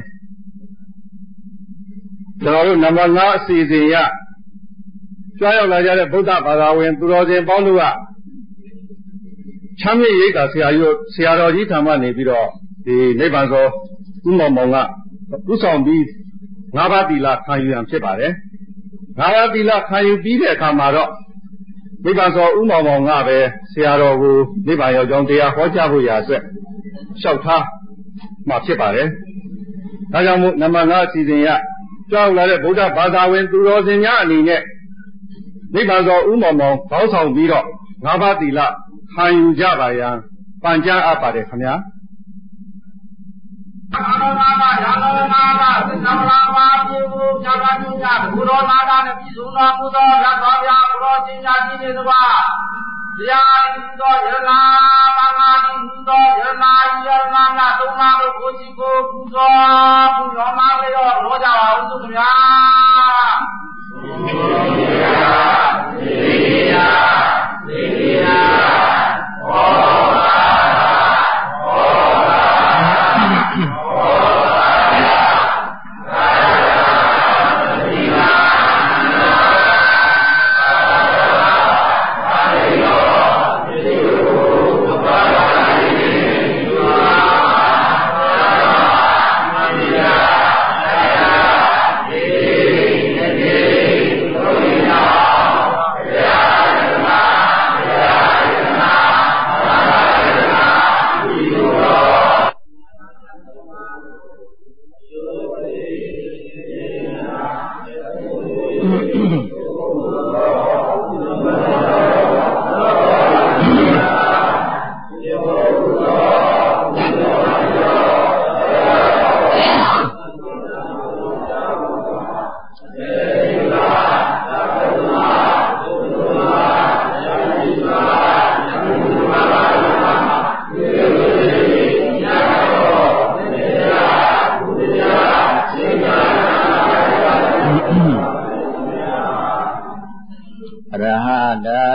ကျွန်တော်တို့နံပါတ်၅အစီအစဉ်ရကြွားရောက်လာကြတဲ့ဗုဒ္ဓဘာသာဝင်သူတော်စင်ပေါင်းတို့ကချမ်းမြေ့ရိပ်သာဆရာကြီးဆရာတော်ကြီးထံမှနေပြီးတော့ဒီနိဗ္ဗာန်သောဥမောင်မောင်ကဥဆောင်ပြီးငါးပါးသီလခံယူရန်ဖြစ်ပါတယ်ငါးပါးသီလခံယူပြီးတဲ့အခါမှာတော့နိဗ္ဗာန်သောဥမောင်မောင်ကပဲဆရာတော်ကိုနိဗ္ဗာန်ရောက်ကြောင်းတရားဟောကြားဖို့ရာအတွက်လျှောက်ထားမှဖြစ်ပါတယ်ဒါကြောင့်မို့နံပါတ်၅အစီအစဉ်ရကြောက်လာတဲ့ဗုဒ္ဓဘာသာဝင်သူတော်စင်များအနေနဲ့နိဗ္ဗာန်သောဥမောင်မောင်ခေါင်းဆောင်ပြီးတော့ငါးပါးသီလခံယူကြပါရန်ပန်ကြားအပ်ပါတယ်ခင်ဗျာအာနာနာယာနာနာသစ္စာလာပါပြုကြပါညညဘုရောနာတာနဲ့ပြည်စုံတော်မူသောရသော်ဗျာဘုရောရှင်ညာကြီးနေသောတရားဤသောယရနာဘာငါဤသောယရနာယရနာနာသုံးပါးကိုကိုရှိကိုပူဇော်ပူဇော်မှာလေတော့ဘောကြပါဦးသူခင်ဗျာသေယသေယသေယဟော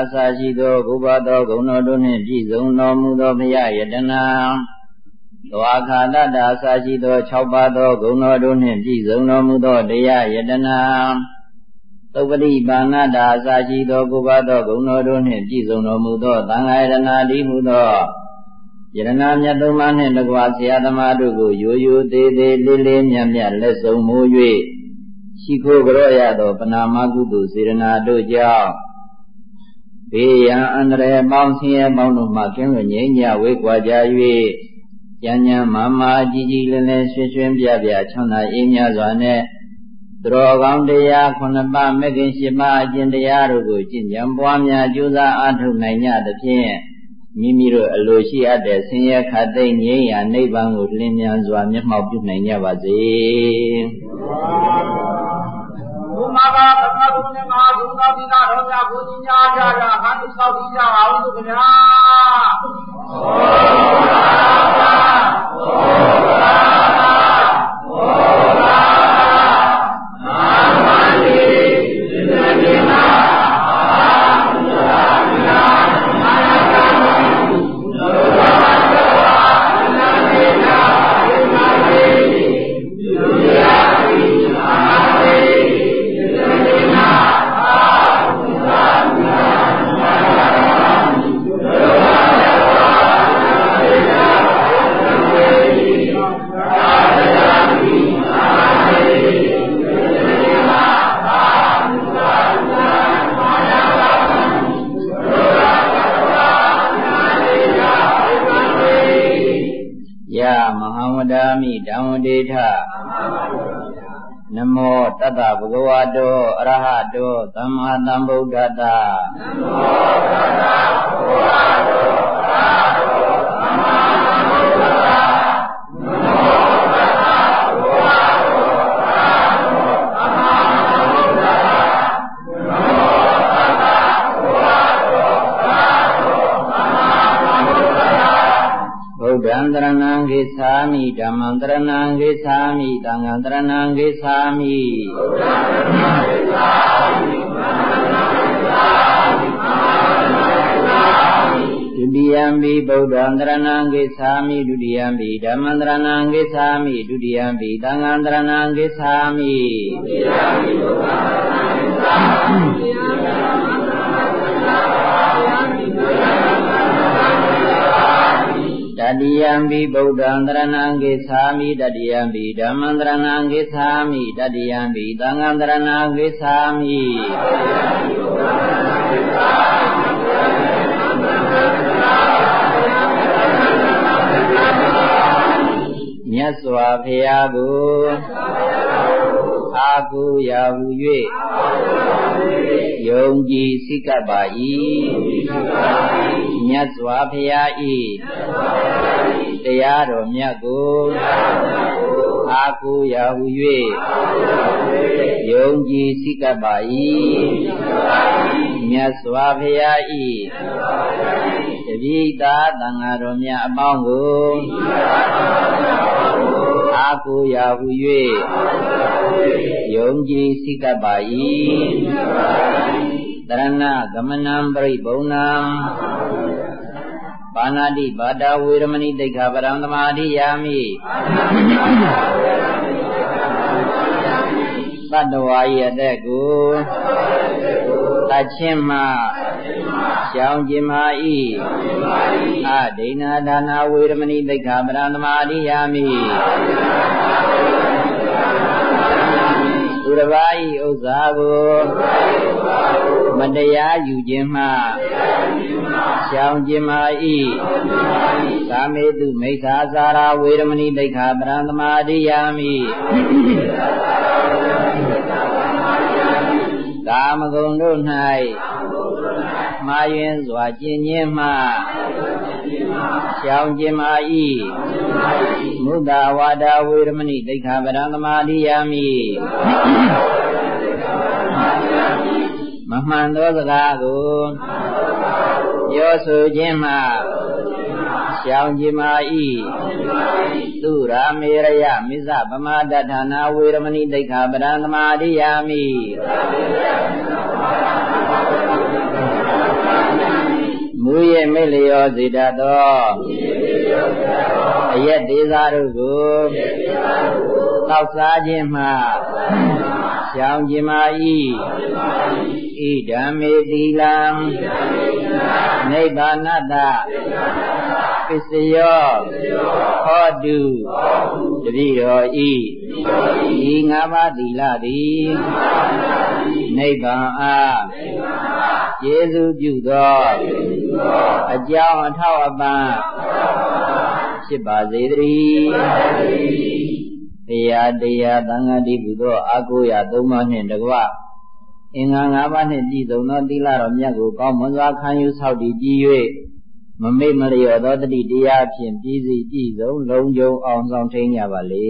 စာရှိသောဘုရားတော်ဂုဏ်တော်တို့နှင့်ပြည့်စုံတော်မူသောဘုရားယတနာသောခာတတအစာရှိသော၆ပါးသောဂုဏ်တော်တို့နှင့်ပြည့်စုံတော်မူသောတရားယတနာသုပ္ပတိပါဏတာအစာရှိသောဘုရားတော်ဂုဏ်တော်တို့နှင့်ပြည့်စုံတော်မူသောသံဃာယတနာတိမှုသောယတနာမြတ်သုံးပါးနှင့်တကွာဆရာသမားတို့ကိုရိုးရိုးသေးသေးလေးလေးမြတ်မြတ်လက်ဆုံးမိုး၍ရှိခိုးကြောရသောပဏာမကုသိုလ်စေရနာတို့ကြောင့်ဘေးရန်အန္တရာယ်ပေါင်းဆင်းရဲပေါင်းတို့မှကင်းလွတ်ငြိမ်းချဝေးကွာကြ၍ဉာဏ်ဉာဏ်မာမာကြည်ကြည်လင်းလင်းရွှင်ရွှင်ပြပြချမ်းသာအေးမြစွာနဲ့သရောကောင်းတရားခုနှစ်ပါးမဂ္ဂင်၈ပါးအကျင့်တရားတို့ကိုကျင့်ကြံပွားများကြိုးစားအားထုတ်နိုင်ကြသဖြင့်မိမိတို့အလိုရှိအပ်တဲ့ဆင်းရဲခတ်သိမ်းငြိမ်းရာနိဗ္ဗာန်ကိုလင်းမြန်စွာမျက်မှောက်ပြုနိုင်ကြပါစေဘုမာဘာသက္ကဘုနဲ့မဟာဘုသောပိတာတော်များဘုရားများကြကြဟန်ဆောက်ပြီးကြအောင်လို့ခင်ဗျာဓမ္မဒေထနမောတတ္တဗုဂဝါတောအရဟတောသမ္မာသမ္ဗုဒ္ဓတ္တနမောတတ္တဗုဂဝါတောအရဟတောသမ္မာသမ္ဗုဒ္ဓတ္တနမောတတ္တဗုဂဝါတောအရဟတောသမ္မာသမ္ဗုဒ္ဓတ္တနမောတတ္တဗုဂဝါတောအရဟတောသမ္မာသမ္ဗုဒ္ဓတ္တဗုဒ္ဓံတရဏံဂိသာမိဓမ္မံတရဏံဂိသာမိသံဃံတရဏံဂိသာမိဗုဒ္ဓံတရဏံဂိသာမိသံဃံတရဏံဂိသာမိသံဃံတရဏံဂိသာမိဒုတိယံပိဗုဒ္ဓံတရဏံဂိသာမိဒုတိယံပိဓမ္မံတရဏံဂိသာမိဒုတိယံပိသံဃံတရဏံဂိသာမိဒုတိယံပိဗုဒ္ဓံတရဏံဂိသာမိဒုတိယံပိဓမ္မံတရဏံဂိသာမိဒုတိယံပိတတိယံပိဗုဒ္ဓံတရဏံဂိသာမိတတိယံပိဓမ္မံတရဏံဂိသာမိတတိယံပိသံဃံတရဏံဂိသာမိမြတ်စွာဘုရားကိုအာဟုရာဟု၍ယုံကြည်စိတ်ကပ်ပါ၏မြတ်စွာဘုရား၏တရားတော်မြတ်ကိုအာဟုရာဟု၍ယုံကြည်စိတ်ကပ်ပါ၏မြတ်စွာဘုရား၏တပိဿာသံဃာတော်များအပေါင်းကိုအာဟုရာဟု၍ယုံကြည်စိတ်ကပ်ပါ၏တရဏဂမနံပရိဘုံနံပါဏာတိဘာတာဝေရမဏိတိခာပရံသမာဓိယာမိသတ္တဝါ၏အသက်ကိုတတ်ချင်းမှရှောင်ခြင်းမာ၏အဒိဏဒါနာဝေရမဏိတိခာပရံသမာဓိယာမိသူတစ်ပါး၏ဥစ္စာကိုမတရားယူခြင်းမှရှောင်ခြင်းမာ၏ကာမေတုမိစ္ဆာစာရာဝေရမဏိတိခာပရံသမာဓိယာမိကာမဂုဏ်တို့၌မှားယွင်းစွာကျင့်ခြင်းမှရှောင်ခြင်းမာ၏မုဒ္ဒဝါဒဝေရမဏိတိခာပရံသမာဓိယာမိမမှန်သောစကားကိုပြောဆိုခြင်းမှရှောင်ခြင်းမာ၏သုရာမေရယမိစ္ဆပမာဒဌာနာဝေရမဏိတိခာပရံသမာဓိယာမိမူရဲ့မိလျောစေတတ်သောအယက်ဒေသတို့ကိုသောက်စားခြင်းမှရှောင်ခြင်းမာ၏ဣဒံမေတိလံနိဗ္ဗာနတပစ္စယောဟောတုတတိတော်ဤဤငါးပါးသီလသည်နိဗ္ဗာန်အားကျေးဇူးပြုသောအကြောင်းအထောက်အပံ့ဖြစ်ပါစေတည်းတရားတရားသံဃာတိကုသောအာကိုရသုံးပါးနှင့်တကွအင်္ဂါငါးပါးနှင့်ပြည့်စုံသောသီလတော်မြတ်ကိုကောင်းမွန်စွာခံယူဆောက်တည်ပြီး၍မမေ့မလျော့သောတတိတရားဖြင့်ပြည့်စုံပြည့်စုံလုံးကျုံအောင်ဆောင်ထိန်ကြပါလေ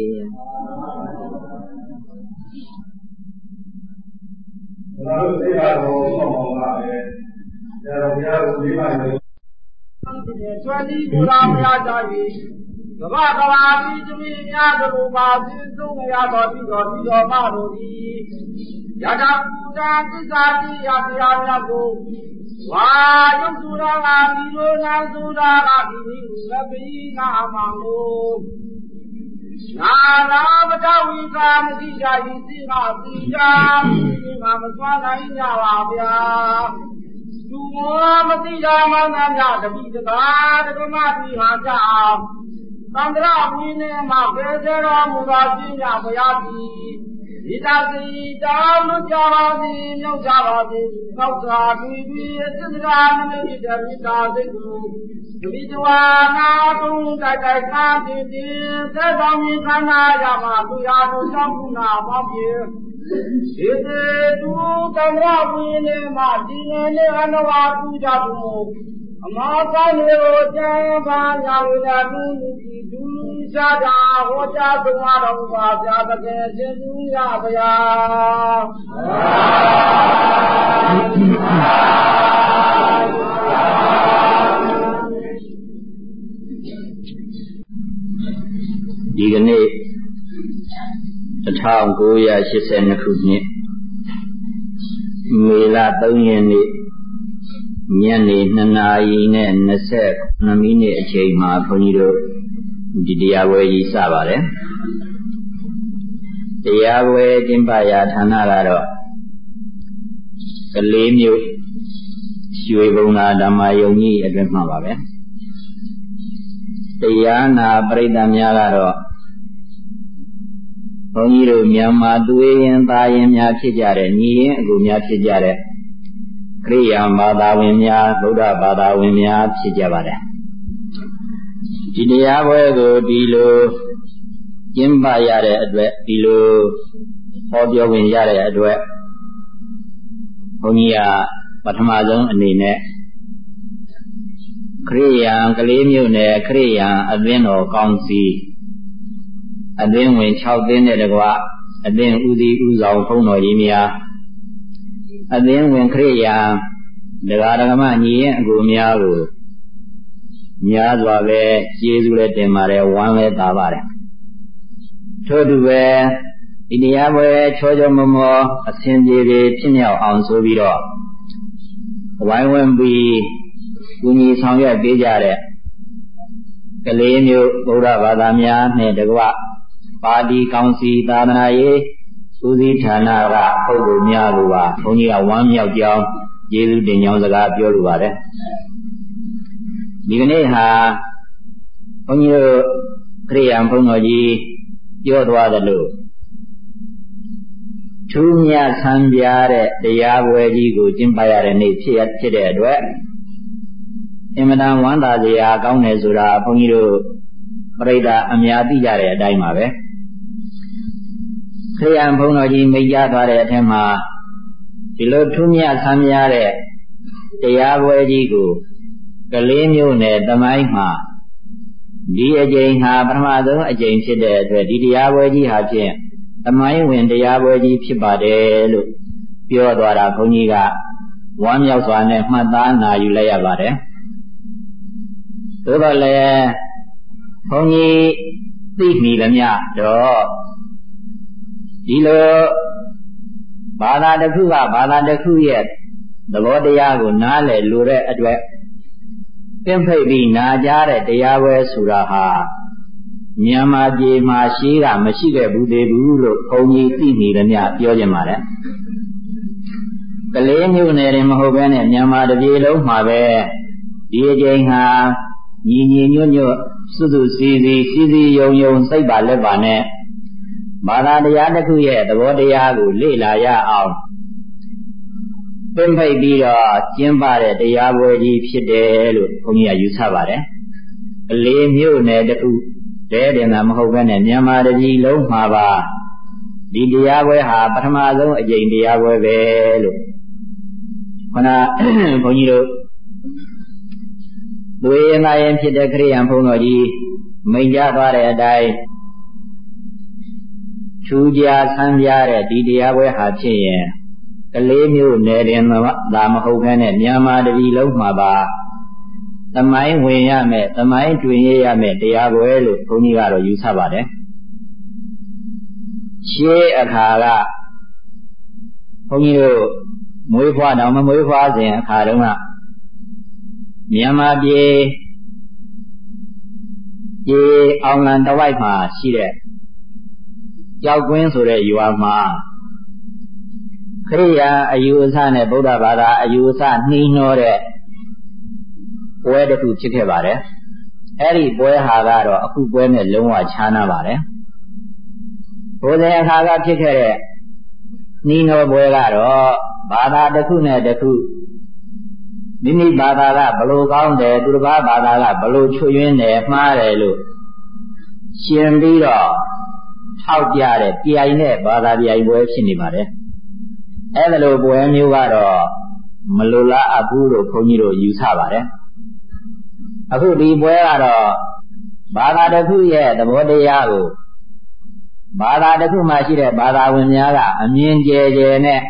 ကျွန်တော်တို့သိတာကိုပေါ့ပါပဲဆရာတော်ဘုရားကိုပြီးပါမယ်ဆွေဒီပူရာမရကြ၏ကမ္ဘာကလာပြီးသမီးများတို့ပါပြည့်စုံရတော်ပြီးတော်ပြီးတော်မတို့သည်ယထာပူတာသစ္စာတိယဘုရားများကိုဝါယုသူရာကဒီလိုနာသူရာကဒီနည်းလက်ပြီးနာမကိုနာနာမတော်ဝိကာမရှိကြ၏သိငါသိကြဒီမှာမစွမ်းနိုင်ကြပါဗျာသူမောမသိကြမှန်းများတပိတကားတက္ကမတိဟာကြအောင်သံဃာဝိနည်းမှာပဲစေတော်မူသောခြင်းများဘုရားသည်ဒီတသိတောင်းလို့ကြပါသည်မြောက်ကြပါသည်သောက်သာပြီးပြီးသစ္စာနမိတ်တမိတာစိတ်ကိုတပိတဝါနာတုံးတိုက်တိုက်ကားပြီးပြီးသက်တော်မြင်ခန္ဓာရမှာသူရတို့သောကုနာပေါင်းပြေဒီတေသူသံဃာဝိနည်းမှာဒီနေ့နဲ့အနဝါပူကြသူအမောကောင်းလို့ကျမ်းပါညာဝိညာဉ်သူသူရှားတာဟောကြားသုံးပါတော်ပါဗျာတကယ်ရှင်သူရဗျာဒီကနေ့၁၉၈၂ခုနှစ်မေလ၃ရက်နေ့ညနေနှစ်နာရီနဲ့၂၉မိနစ်အချိန်မှာဘုန်းကြီးတို့ဒီတရားပွဲကြီးစပါတယ်တရားပွဲကျင်းပရာဌာနကတော့ကလေးမြို့ရွှေဘုံသာဓမ္မယုံကြီးအတွင်းမှာပါပဲတရားနာပရိသတ်များကတော့ဘုန်းကြီးတို့မြန်မာသွေးရင်သားရင်များဖြစ်ကြတဲ့ညီရင်အကူများဖြစ်ကြတဲ့ခရိယာဘာသာဝင်များဗုဒ္ဓဘာသာဝင်များဖြစ်ကြပါတယ်ဒီတရားပွဲကိုဒီလိုကျင်းပရတဲ့အတွက်ဒီလိုဟောပြောဝင်ရတဲ့အတွက်ဘုန်းကြီးကပထမဆုံးအနေနဲ့ခရိယာကလေးမျိုးနဲ့ခရိယာအသင်းတော်ကောင်းစီအသင်းဝင်၆သင်းနဲ့တကွအသင်းဦးစီးဦးဆောင်ဘုန်းတော်ကြီးများအသင်းဝင်ခရိယာဒကာဒကမညီရင်အကူများကိုများစွာပဲကျေးဇူးလည်းတင်ပါတယ်ဝမ်းလည်းသာပါတယ်ထို့တူပဲဒီတရားပွဲချောချောမောမောအစဉ်ပြေပြေဖြစ်မြောက်အောင်ဆိုပြီးတော့ဝိုင်းဝန်းပြီးကူညီဆောင်ရွက်ပေးကြတဲ့ကလေးမျိုးဗုဒ္ဓဘာသာများနဲ့တကွပါတီကောင်စီသာသနာရေးဦးစီးဌာနကပုဂ္ဂိုလ်များကိုပါဘုန်းကြီးကဝမ်းမြောက်ကြောင်းကျေးဇူးတင်ကြောင်းစကားပြောလိုပါတယ်ဒီကနေ့ဟာဘုန်းကြီးတို့ခရိယံဘုန်းတော်ကြီးပြောသွားသလိုထူးမြတ်ဆန်းပြားတဲ့တရားပွဲကြီးကိုကျင်းပရတဲ့နေ့ဖြစ်ဖြစ်တဲ့အတွက်အင်မတန်ဝမ်းသာစရာကောင်းတယ်ဆိုတာဘုန်းကြီးတို့ပြိဿအများသိကြတဲ့အတိုင်းပါပဲခရိယံဘုန်းတော်ကြီးမိတ်ကြားသွားတဲ့အထက်မှာဒီလိုထူးမြတ်ဆန်းပြားတဲ့တရားပွဲကြီးကိုကလေးမျိုးနဲ့တမိုင်းမှာဒီအကျိန်ဟာပထမဆုံးအကျိန်ဖြစ်တဲ့အတွက်ဒီတရားပွဲကြီးဟာဖြင့်တမိုင်းဝင်တရားပွဲကြီးဖြစ်ပါတယ်လို့ပြောသွားတာဘုန်းကြီးကဝမ်းမြောက်စွာနဲ့မှတ်သားနာယူလိုက်ရပါတယ်သို့တော်လည်းဘုန်းကြီးသိမိသမျှတော့ဒီလိုဘာသာတစ်ခုကဘာသာတစ်ခုရဲ့သဘောတရားကိုနားလည်လို့တဲ့အတွက်ပင်ဖိတ်ပြီးနာကြားတဲ့တရားပွဲဆိုတာဟာမြန်မာပြည်မှာရှိကမရှိခဲ့ဘူးသေးဘူးလို့ဘုန်းကြီးသိနေတယ်များပြောကြမှာလေကလေးမျိုးနယ်ရင်မဟုတ်ဘဲနဲ့မြန်မာတစ်ပြည်လုံးမှာပဲဒီအချိန်ဟာညီညီညွတ်ညွတ်စွစွစီစီစီစီယုံယုံစိတ်ပါလက်ပါနဲ့ဘာသာတရားတစ်ခုရဲ့သဘောတရားကိုလေ့လာရအောင်ပင်ဖိတ်ပြီးတော့ကျင်းပတဲ့တရားပွဲကြီးဖြစ်တယ်လို့ဘုန်းကြီးကယူဆပါတယ်ကလေးမျိုးနယ်တစ်ခုတဲတယ်မှာမဟုတ်ဘဲနဲ့မြန်မာတစ်ပြည်လုံးမှာပါဒီတရားပွဲဟာပထမဆုံးအကြိမ်တရားပွဲပဲလို့ခဏဘုန်းကြီးတို့သူရင်သာရင်ဖြစ်တဲ့ခရိယံဘုန်းတော်ကြီးမိန့်ကြားသွားတဲ့အတိုင်းထူးခြားဆန်းပြတဲ့ဒီတရားပွဲဟာဖြစ်ရင်ကလေးမျိုးနယ်တင်သာမဟုတ်ဘဲနဲ့မြန်မာတစ်ပြည်လုံးမှာပါသမိုင်းဝင်ရမယ်သမိုင်းတွင်ရမယ်တရားပွဲလို့ဘုန်းကြီးကတော့ယူဆပါတယ်ရှေးအခါကဘုန်းကြီးတို့မွေးဖွားတော်မမွေးဖွားစဉ်အခါတုန်းကမြန်မာပြည်ပြည်အောင်လံတဝိုက်မှာရှိတဲ့ကြောက်ကွင်းဆိုတဲ့ရွာမှာခရိယာအယူအဆနဲ့ဗုဒ္ဓဘာသာအယူအဆနှီးနှောတဲ့ပွဲတစ်ခုဖြစ်ခဲ့ပါတယ်အဲ့ဒီပွဲဟာကတော့အခုပွဲနဲ့လုံးဝခြားနာပါတယ်ဘုရားအခါကဖြစ်ခဲ့တဲ့နှီးနှောပွဲကတော့ဘာသာတစ်ခုနဲ့တစ်ခုမိမိဘာသာကဘလို့ကောင်းတယ်သူတစ်ပါးဘာသာကဘလို့ချွတ်ယွင်းတယ်မှားတယ်လို့ရှင်ပြီးတော့ထောက်ပြတဲ့ပြိုင်တဲ့ဘာသာပြိုင်ပွဲဖြစ်နေပါတယ်အဲ့ဒါလိုပွဲမျိုးကတော့မလိုလားအပ်ဘူးလို့ခွန်ကြီးတို့ယူဆပါတယ်အခုဒီပွဲကတော့ဘာသာတစ်ခုရဲ့သဘောတရားကိုဘာသာတစ်ခုမှရှိတဲ့ဘာသာဝင်များကအမြင်ကျယ်ကျယ်နဲ့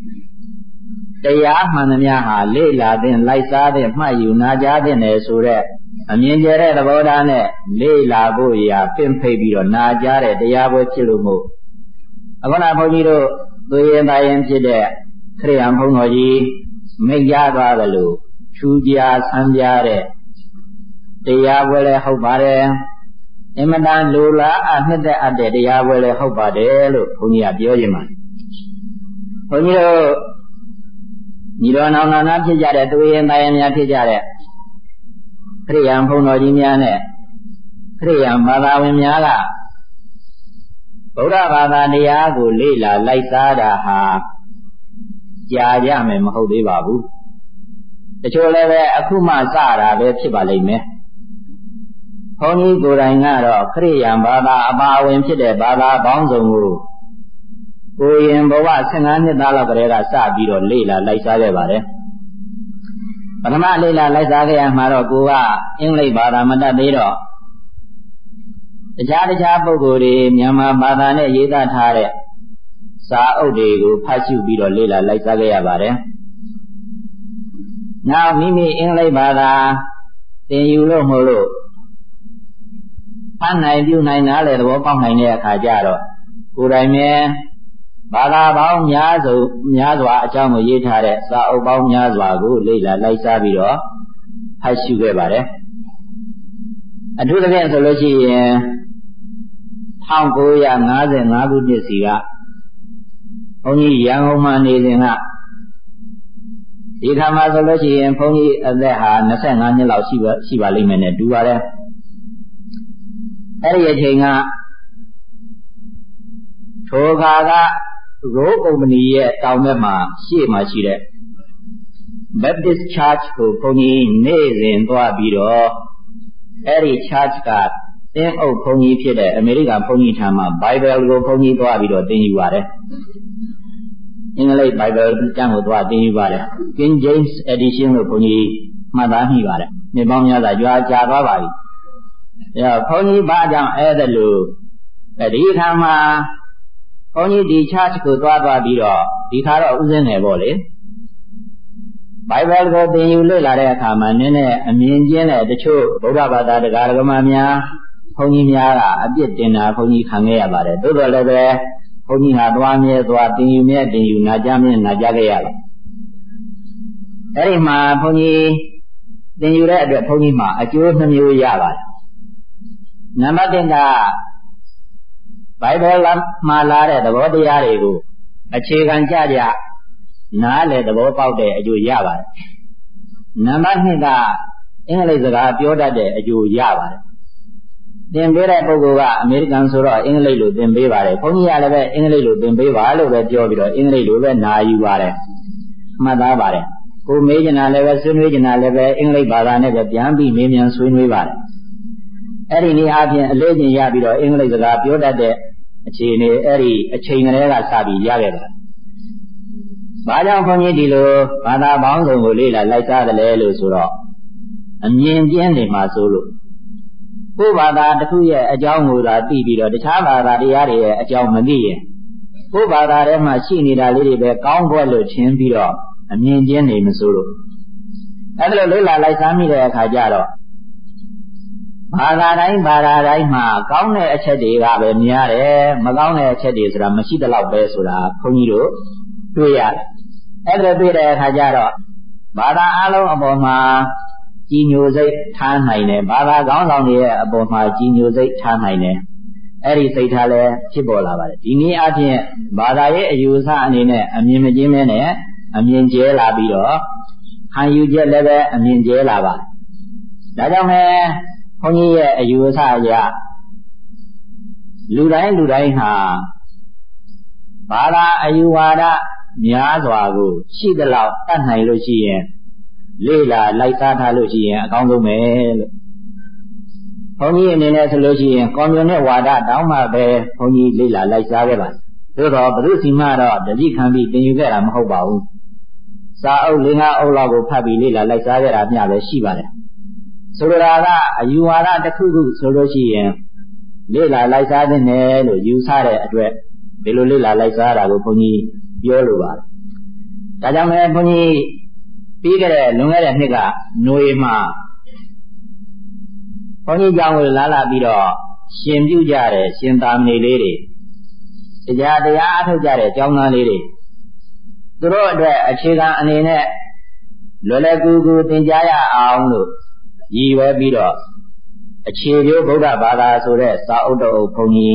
တရားမှန်သမျှဟာလေ့လာသင်လိုက်စားသင်မှတ်ယူနာကြားသင်တယ်ဆိုတဲ့အမြင်ကျယ်တဲ့သဘောထားနဲ့လေ့လာဖို့ရာပင့်ဖိတ်ပြီးတော့နာကြားတဲ့တရားပွဲဖြစ်လို့မို့အခုနဘုန်းကြီးတို့သူရင်သားရင်ဖြစ်တဲ့ခရိယံဘုန်းတော်ကြီးမိတ်ကြားသွားသလိုထူးခြားဆန်းပြတဲ့တရားပွဲလည်းဟုတ်ပါတယ်အမတန်လူလားအနှစ်သက်အပ်တဲ့တရားပွဲလည်းဟုတ်ပါတယ်လို့ဘုန်းကြီးကပြောခြင်းပါဘုန်းကြီးတို့ညီတော်နောင်နာနာဖြစ်ကြတဲ့သူရင်သားရင်များဖြစ်ကြတဲ့ခရိယံဘုန်းတော်ကြီးများနဲ့ခရိယံဘာသာဝင်များကဗုဒ္ဓဘာသာတရားကိုလေ့လာလိုက်စားတာဟာကြာကြမယ်မဟုတ်သေးပါဘူးတချို့လည်းပဲအခုမှစတာပဲဖြစ်ပါလိမ့်မယ်ဘုန်းကြီးကိုယ်တိုင်ကတော့ခရိယံဘာသာအပါအဝင်ဖြစ်တဲ့ဘာသာပေါင်းစုံကိုကိုယ်ရင်ဘဝဆယ်ငါးနှစ်သားလောက်ကလေးကစပြီးတော့လေ့လာလိုက်စားခဲ့ပါတယ်ပထမလေ့လာလိုက်စားခဲ့ရမှာတော့ကိုကအင်္ဂလိပ်ဘာသာမတတ်သေးတော့တခြားတခြားပုဂ္ဂိုလ်တွေမြန်မာဘာသာနဲ့ရေးသားထားတဲ့စာအုပ်တွေကိုဖတ်ရှုပြီးတော့လေ့လာလိုက်စားခဲ့ရပါတယ်နောက်မိမိအင်္ဂလိပ်ဘာသာသင်ယူလို့မဟုတ်လို့ဖတ်နိုင်ပြုနိုင်နားလေသဘောပေါက်နိုင်တဲ့အခါကျတော့ကိုယ်တိုင်ပဲဘာသာပေါင်းများစုများစွာအကြောင်းကိုရေးထားတဲ့စာအုပ်ပေါင်းများစွာကိုလေ့လာလိုက်စားပြီးတော့ဖတ်ရှုခဲ့ပါတယ်အထူးသဖြင့်ဆိုလို့ရှိရင်၁၉၅၅ခုနှစ်စီကဘုန်းကြီးရန်ကုန်မှာနေစဉ်ကဒီခါမှာဆိုလို့ရှိရင်ဘုန်းကြီးအသက်ဟာ၂၅နှစ်လောက်ရှိပါရှိပါလိမ့်မယ်နဲ့တူပါတယ်အဲ့ဒီအချိန်ကထိုခါကရိုးကုမ္ပဏီရဲ့တောင်ဘက်မှာရှေ့မှာရှိတဲ့ Baptist Church ကိုဘုန်းကြီးနေ့စဉ်သွားပြီးတော့အဲ့ဒီ Church ကသင်အုပ်ဘုန်းကြီးဖြစ်တဲ့အမေရိကန်ဘုန်းကြီးထံမှာ Bible ကိုဘုန်းကြီးသွားပြီးတော့သင်ယူပါတယ်အင်္ဂလိပ် Bible ကျမ်းကိုသွားသင်ယူပါတယ် King James Edition လို့ဘုန်းကြီးမှတ်သားမိပါတယ်နှစ်ပေါင်းများစွာကြာကြာသွားပါပြီအဲ့တော့ဘုန်းကြီးဘာကြောင့်အဲ့ဒါလို့ဒီခါမှာဘုန်းကြီးဒီ church ကိုသွားသွားပြီးတော့ဒီခါတော့ဥစဉ်တယ်ပေါ့လေ Bible ကိုသင်ယူလေ့လာတဲ့အခါမှာနည်းနည်းအမြင်ကျင်းတဲ့တချို့ဗုဒ္ဓဘာသာတရားဓမ္မများဘုန်းကြီးများကအပြစ်တင်တာဘုန်းကြီးခံခဲ့ရပါတယ်သို့တော်လည်းပဲဘုန်းကြီးဟာသွားမြဲသွားသင်ယူမြဲသင်ယူနာကြားမြဲနာကြားခဲ့ရတယ်အဲ့ဒီမှာဘုန်းကြီးသသင်ယူတဲ့အတွက်ဘုန်းကြီးမှာအကျိုးနှမျိုးရပါတယ်နံပါတ်တစ်ကဘိုင်ဘယ်မှာလာတဲ့သဘောတရားတွေကိုအခြေခံကြကြနားလည်သဘောပေါက်တဲ့အကျိုးရပါတယ်နံပါတ်နှစ်ကအင်္ဂလိပ်စကားပြောတတ်တဲ့အကျိုးရပါတယ်သင်ပေးတဲ့ပုဂ္ဂိုလ်ကအမေရိကန်ဆိုတော့အင်္ဂလိပ်လိုသင်ပေးပါတယ်ဘုန်းကြီးကလည်းပဲအင်္ဂလိပ်လိုသင်ပေးပါလို့ပဲပြောပြီးတော့အင်္ဂလိပ်လိုပဲနာယူပါတယ်မှတ်သားပါတယ်ကိုမေးချင်တာလည်းပဲဆွေးနွေးချင်တာလည်းပဲအင်္ဂလိပ်ဘာသာနဲ့ပဲပြန်ပြီးမေးမြန်းဆွေးနွေးပါတယ်အဲ့ဒီနည်းအားဖြင့်အလေးချင်းရပြီးတော့အင်္ဂလိပ်စကားပြောတတ်တဲ့အခြေအနေအဲ့ဒီအချိန်ကလေးကစပြီးရခဲ့ပါတယ်ဘာကြောင့်ဘုန်းကြီးဒီလိုဘာသာပေါင်းစုံကိုလေ့လာလိုက်စားတယ်လဲလို့ဆိုတော့အမြင်ကျင်းနေမှာဆိုလို့ကိုယ်ဘာသာတစ်ခုရဲ့အကြောင်းကိုသာသိပြီးတော့တခြားဘာသာတရားတွေရဲ့အကြောင်းမသိရင်ကိုယ်ဘာသာထဲမှာရှိနေတာလေးတွေပဲကောင်းဘွက်လို့ထင်ပြီးတော့အမြင်ကျင်းနေမဆိုလို့အဲ့ဒါလိုလေ့လာလိုက်စားမိတဲ့အခါကျတော့ဘာသာတိုင်းဘာသာတိုင်းမှာကောင်းတဲ့အချက်တွေကပဲများတယ်မကောင်းတဲ့အချက်တွေဆိုတာမရှိသလောက်ပဲဆိုတာခွန်ကြီးတို့တွေ့ရတယ်အဲ့ဒါတွေ့တဲ့အခါကျတော့ဘာသာအလုံးအပေါ်မှာကြီးညိုစိတ်ထားနိုင်တယ်ဘာသာကောင်းဆောင်တွေရဲ့အပေါ်မှာကြီးညိုစိတ်ထားနိုင်တယ်အဲ့ဒီစိတ်ထားလည်းဖြစ်ပေါ်လာပါတယ်ဒီနည်းအားဖြင့်ဘာသာရဲ့အယူအဆအနေနဲ့အမြင်မကျင်းမဲနဲ့အမြင်ကျဲလာပြီးတော့ခံယူချက်လည်းပဲအမြင်ကျဲလာပါတယ်ဒါကြောင့်ပဲဘုန်းကြီးရဲ့အယူအဆအရလူတိုင်းလူတိုင်းဟာဘာသာအယူဝါဒများစွာကိုရှိသလောက်တတ်နိုင်လို့ရှိရင်လေ့လာလိုက်စားထားလို့ရှိရင်အကောင်းဆုံးပဲလို့ဘုန်းကြီးအနေနဲ့ဆိုလို့ရှိရင်ကွန်မြူနစ်ဝါဒတောင်းမှပဲဘုန်းကြီးလေ့လာလိုက်စားခဲ့ပါတယ်သို့တော့ဘုရုစီမတော့တတိခံပြီးသင်ယူခဲ့တာမဟုတ်ပါဘူးစာအုပ်လေးငါးအုပ်လောက်ကိုဖတ်ပြီးလေ့လာလိုက်စားခဲ့တာမျှပဲရှိပါတယ်ဆိုလိုတာကအယူဝါဒတစ်ခုခုဆိုလို့ရှိရင်လေ့လာလိုက်စားတဲ့နယ်လို့ယူဆတဲ့အတွက်ဒီလိုလေ့လာလိုက်စားတာကိုဘုန်းကြီးပြောလိုပါတယ်ဒါကြောင့်လည်းဘုန်းကြီးပြီးခဲ့တဲ့လွန်ခဲ့တဲ့နှစ်ကຫນွေမှာဘုန်းကြီးကြောင့်လာလာပြီးတော့ရှင်ပြုကြတဲ့ရှင်သာမဏေလေးတွေတရားတရားအထုတ်ကြတဲ့ကျောင်းသားလေးတွေသူတို့အတွက်အခြေခံအနေနဲ့လွယ်လွယ်ကူကူသင်ကြားရအောင်လို့ရည်ရွယ်ပြီးတော့အခြေပြုဗုဒ္ဓဘာသာဆိုတဲ့စာအုပ်တော်ဘုန်းကြီး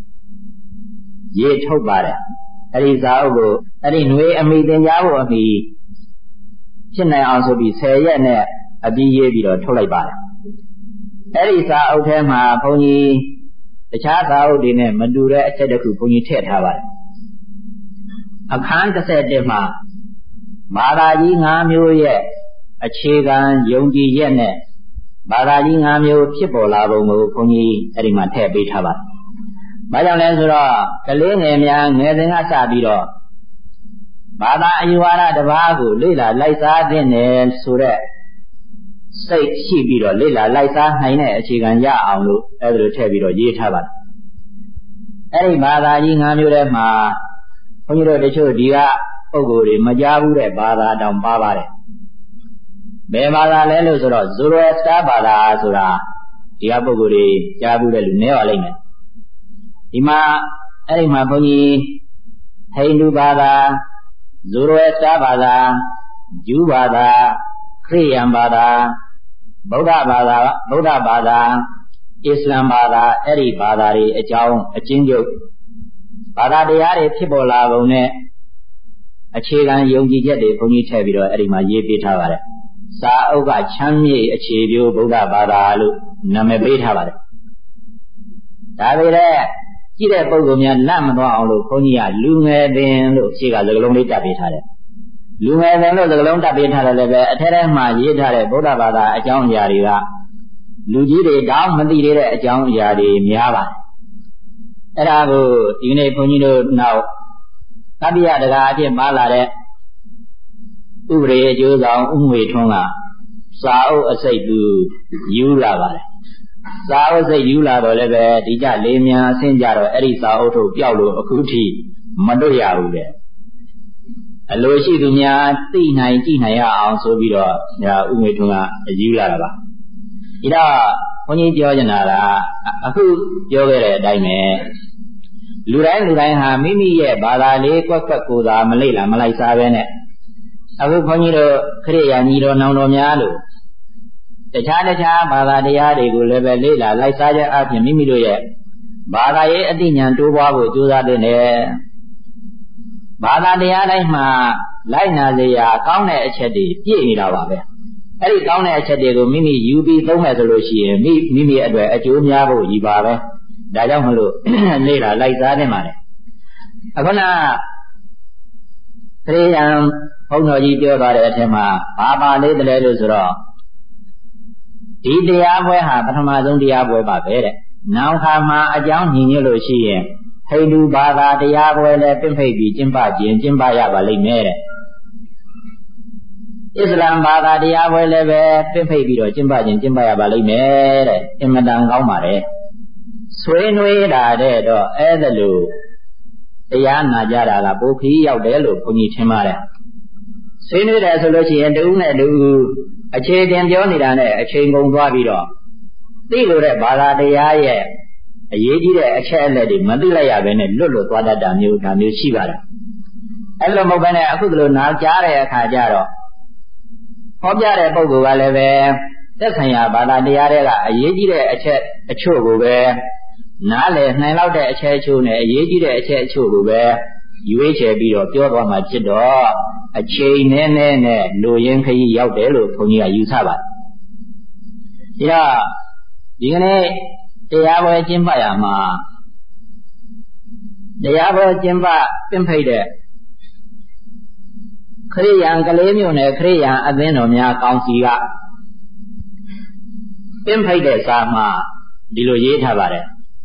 ရေးထုတ်ပါတယ်အဲ့ဒီစာအုပ်ကိုအဲ့ဒီຫນွေအမိသင်ကြားဖို့အမိဖြစ်နိုင်အောင်ဆိုပြီးဆယ်ရက်နဲ့အပြီးရေးပြီးတော့ထုတ်လိုက်ပါတယ်အဲ့ဒီစာအုပ်ထဲမှာဘုန်းကြီးတခြားစာအုပ်တွေနဲ့မတူတဲ့အချက်တစ်ခုဘုန်းကြီးထည့်ထားပါတယ်အခန်းတစ်ဆက်တည်းမှာဘာသာကြီး၅မျိုးရဲ့အခြေခံယုံကြည်ချက်နဲ့ဘာသာကြီး၅မျိုးဖြစ်ပေါ်လာပုံကိုဘုန်းကြီးအဲ့ဒီမှာထည့်ပေးထားပါတယ်။ဘာကြောင့်လဲဆိုတော့ကလေးငယ်များငယ်စဉ်ကစပြီးတော့ဘာသာအယူဝါဒတစ်ပါးကိုလေ့လာလိုက်စားတဲ့နယ်ဆိုတဲ့စိတ်ရှိပြီးတော့လေ့လာလိုက်စားနိုင်တဲ့အခြေခံရအောင်လို့အဲ့ဒါလိုထည့်ပြီးတော့ရေးထားပါတယ်။အဲ့ဒီဘာသာကြီး၅မျိုးထဲမှာဘုန်းကြီးတို့တချို့ဒီကပုဂ္ဂိုလ်တွေမကြားဘူးတဲ့ဘာသာတောင်ပါပါတယ်ဘယ်ဘာသာလဲလို့ဆိုတော့ဇိုရိုစတာဘာသာဆိုတာဒီကပုဂ္ဂိုလ်တွေကြားဘူးတဲ့လူနည်းပါလိမ့်မယ်ဒီမှာအဲ့ဒီမှာဘုန်းကြီးဟိန္ဒူဘာသာဇိုရိုစတာဘာသာဂျူးဘာသာခရစ်ယာန်ဘာသာဗုဒ္ဓဘာသာဗုဒ္ဓဘာသာအစ္စလမ်ဘာသာအဲ့ဒီဘာသာတွေအကြောင်းအချင်းချုပ်ဘာသာတရားတွေဖြစ်ပေါ်လာပုံနဲ့အခြေခံယုံကြည်ချက်တွေဘုန်းကြီးထည့်ပြီးတော့အဲ့ဒီမှာရေးပေးထားပါတယ်စာအုပ်ကချမ်းမြေ့အခြေပြုဗုဒ္ဓဘာသာလို့နာမည်ပေးထားပါတယ်ဒါပေမဲ့ကြည့်တဲ့ပုဂ္ဂိုလ်များလန့်မသွားအောင်လို့ဘုန်းကြီးကလူငယ်ပင်လို့ရှေ့ကစကားလုံးလေးတပ်ပေးထားတယ်လူငယ်ပင်လို့စကားလုံးတပ်ပေးထားတယ်လည်းပဲအထက်ထဲမှာရေးထားတဲ့ဗုဒ္ဓဘာသာအကြောင်းအရာတွေကလူကြီးတွေတောင်မသိသေးတဲ့အကြောင်းအရာတွေများပါတယ်အဲ့ဒါကိုဒီနေ့ဘုန်းကြီးတို့နောက်သတ္တယတရားအဖြစ်ပါလာတဲ့ဥပဒေအကျိုးဆောင်ဥငွေထွန်းကစာအုပ်အစိတ်သူယူလာပါတယ်စာအုပ်စိတ်ယူလာတော့လည်းပဲဒီကြလေးများအဆင့်ကြတော့အဲ့ဒီစာအုပ်ထုတ်ပျောက်လို့အခုထိမတွေ့ရဘူးတဲ့အလိုရှိသူများသိနိုင်ကြည့်နိုင်ရအောင်ဆိုပြီးတော့ညာဥငွေထွန်းကယူလာတာပါဒါတော့ဘုန်းကြီးပြောချင်တာကအခုပြောခဲ့တဲ့အတိုင်းပဲလူတိုင်းလူတိုင်းဟာမိမိရဲ့ဘာသာလေးကွက်ကွက်ကိုသာမလိမ့်လားမလိုက်စားပဲနဲ့အခုဘုန်းကြီးတို့ခရစ်ယာန်ညီတော်နောင်တော်များလို့တခြားတခြားဘာသာတရားတွေကိုလည်းပဲလေ့လာလိုက်စားခြင်းအပြင်မိမိတို့ရဲ့ဘာသာရေးအသိဉာဏ်တိုးပွားဖို့ကြိုးစားတဲ့နဲ့ဘာသာတရားတိုင်းမှာလိုက်နာစရာကောင်းတဲ့အချက်တွေပြည့်နေတာပါပဲအဲ့ဒီကောင်းတဲ့အချက်တွေကိုမိမိယူပြီးသုံးမယ်ဆိုလို့ရှိရင်မိမိမိအတွက်အကျိုးများဖို့ရည်ပါပဲဒါကြောင့်မလို့လေ့လာလိုက်စားနေပါလေအခုနခရိယံဘုန်းတော်ကြီးပြောသွားတဲ့အထက်မှာဘာပါလေးတလဲလို့ဆိုတော့ဒီတရားပွဲဟာပထမဆုံးတရားပွဲပါပဲတဲ့နောက်ခါမှာအကြောင်းညီညွတ်လို့ရှိရင်ဟိန္ဒူဘာသာတရားပွဲလည်းပြင့်ဖိတ်ပြီးကျင့်ပခြင်းကျင့်ပရပါလိမ့်မယ်တဲ့အစ္စလမ်ဘာသာတရားပွဲလည်းပဲပြင့်ဖိတ်ပြီးတော့ကျင့်ပခြင်းကျင့်ပရပါလိမ့်မယ်တဲ့အင်မတန်ကောင်းပါတယ်ဆွေးနွေးတာတဲ့တော့အဲ့ဒါလို့တရားနာကြတာကပိုခီးရောက်တယ်လို့ဘုန်းကြီးထင်ပါတယ်ဆွေးနွေးတယ်ဆိုလို့ရှိရင်တူနဲ့တူအခြေတင်ပြောနေတာနဲ့အချိန်ကုန်သွားပြီးတော့သိလို့တဲ့ဘာသာတရားရဲ့အရေးကြီးတဲ့အချက်အလက်တွေမသိလိုက်ရဘဲနဲ့လွတ်လွတ်သွားတတ်တာမျိုးဒါမျိုးရှိပါတယ်အဲ့လိုမဟုတ်ဘဲနဲ့အခုလိုနားကြားတဲ့အခါကျတော့ဟောပြတဲ့ပုဂ္ဂိုလ်ကလည်းပဲသက်ဆိုင်ရာဘာသာတရားတွေကအရေးကြီးတဲ့အချက်အချို့ကိုပဲနားလည်နိုင်လောက်တဲ့အချက်အချို့နဲ့အရေးကြီးတဲ့အချက်အချို့ကိုပဲရွေးချယ်ပြီးတော့ပြောသွားမှဖြစ်တော့အချိန်နဲ့နဲ့နဲ့လူရင်းခရီးရောက်တယ်လို့ဘုန်းကြီးကယူဆပါတယ်ဒါဒီကနေ့တရားပွဲကျင်းပရမှာတရားပွဲကျင်းပပြင့်ဖိတ်တဲ့ခရိယံကလေးမျိုးနဲ့ခရိယံအသင်းတော်များကောင်စီကပြင့်ဖိတ်တဲ့စာမှာဒီလိုရေးထားပါတယ်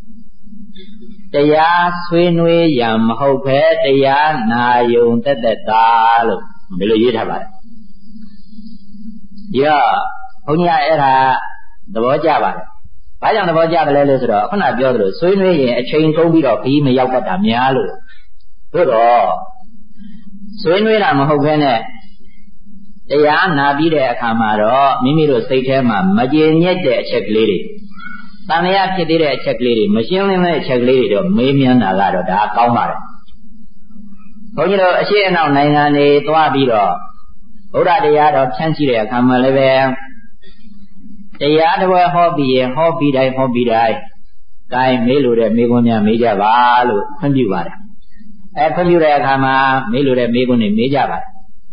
တရားဆွေးနွေးရန်မဟုတ်ပဲတရားနာယုံတက်တက်တာလို့ဒီလိုရေးထားပါတယ်။ရောဘုန်းကြီးအဲ့ဒါသဘောကျပါတယ်။ဘာကြောင့်သဘောကျတယ်လဲလို့ဆိုတော့ခုနပြောသလိုဆွေးနွေးရင်အချိန်ကုန်ပြီးတော့ခီးမရောက်တတ်တာများလို့တို့တော့ဆွေးနွေးတာမဟုတ်ဘဲနဲ့တရားနာပြီးတဲ့အခါမှာတော့မိမိတို့စိတ်ထဲမှာမကြေညက်တဲ့အချက်ကလေးတွေတန်လျာဖြစ်သေးတဲ့အချက်ကလေးတွေမရှင်းလင်းတဲ့အချက်ကလေးတွေတော့မေးမြန်းတာကတော့ဒါကောင်းပါတယ်ဘုန်းကြီးတို့အရှိအနောက်နိုင်ငံတွေသွားပြီးတော့ဘုရားတရားတော်ဖြန့်ရှိတဲ့အခါမှာလည်းပဲတရားတော်ဟောပြီးရင်ဟောပြီးတိုင်းဟောပြီးတိုင်းကိုင်းမေးလို့တဲ့မေးခွန်းများမေးကြပါလို့ခွင့်ပြုပါတယ်အဲခွင့်ပြုတဲ့အခါမှာမေးလို့တဲ့မေးခွန်းတွေမေးကြပါတယ်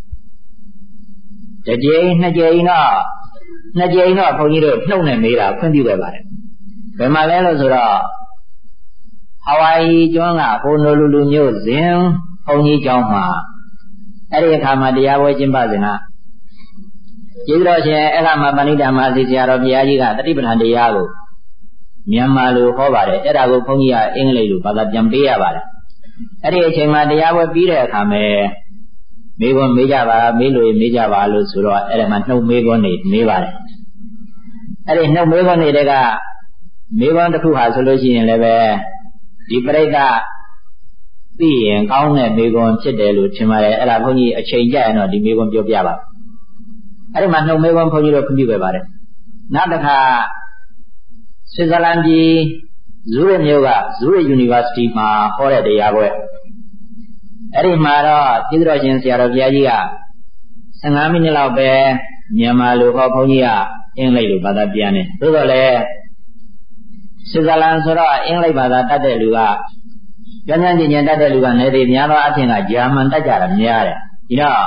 တစ်ကြိမ်နှစ်ကြိမ်တော့နှစ်ကြိမ်တော့ဘုန်းကြီးတို့နှုတ်နဲ့မေးတာခွင့်ပြုခဲ့ပါတယ်ဘယ်မှာလဲလို့ဆိုတော့ဟာဝိုင်ယီကျွန်းကဟိုနိုလူလူမျိုးဇင်ဘုန်းကြီးကျောင်းမှာအဲ့ဒီအခါမှာတရားပွဲကျင်းပစဉ်ကကျေးဇူးတော်ရှင်အဲ့ခါမှာပဏိတမဆီဆရာတော်ဘုရားကြီးကတတိပဋ္ဌာန်တရားကိုမြန်မာလိုဟောပါတယ်အဲ့ဒါကိုဘုန်းကြီးကအင်္ဂလိပ်လိုဘာသာပြန်ပေးရပါတယ်အဲ့ဒီအချိန်မှာတရားပွဲပြီးတဲ့အခါမှာမေးခွန်းမေးကြပါမေးလို့မေးကြပါလို့ဆိုတော့အဲ့ဒါမှနှုတ်မေးခွန်းနေမေးပါတယ်အဲ့ဒီနှုတ်မေးခွန်းတွေကမေးခွန်းတစ်ခုဟာဆိုလို့ရှိရင်လည်းပဲဒီပြိဋ္ဌသိရင်ကောင်းတဲ့မေးခွန်းဖြစ်တယ်လို့ထင်ပါတယ်အဲ့ဒါဘုန်းကြီးအချိန်ကြရင်တော့ဒီမေးခွန်းပြောပြပါအဲ့ဒီမှာနှုတ်မေးခွန်းဘုန်းကြီးတို့ခွင့်ပြုခဲ့ပါတယ်နောက်တစ်ခါဆွစ်ဇာလန်ပြည်ဇူရစ်မြို့ကဇူရစ် University မှာဟောတဲ့တရားပွဲအဲ့ဒီမှာတော့ကျေးဇူးတော်ရှင်ဆရာတော်ဘုရားကြီးကဆယ်ငါးမိနစ်လောက်ပဲမြန်မာလိုဟောဘုန်းကြီးကအင်္ဂလိပ်လိုဘာသာပြန်တယ်သို့တော်လည်းဆွစ်ဇာလန်ဆိုတော့အင်္ဂလိပ်ဘာသာတတ်တဲ့လူကကျမ်းကျမ်းကျင်ကျင်တတ်တဲ့လူကနေသေးများသောအဖြစ်ကဂျာမန်တတ်ကြတာများတယ်ဒီတော့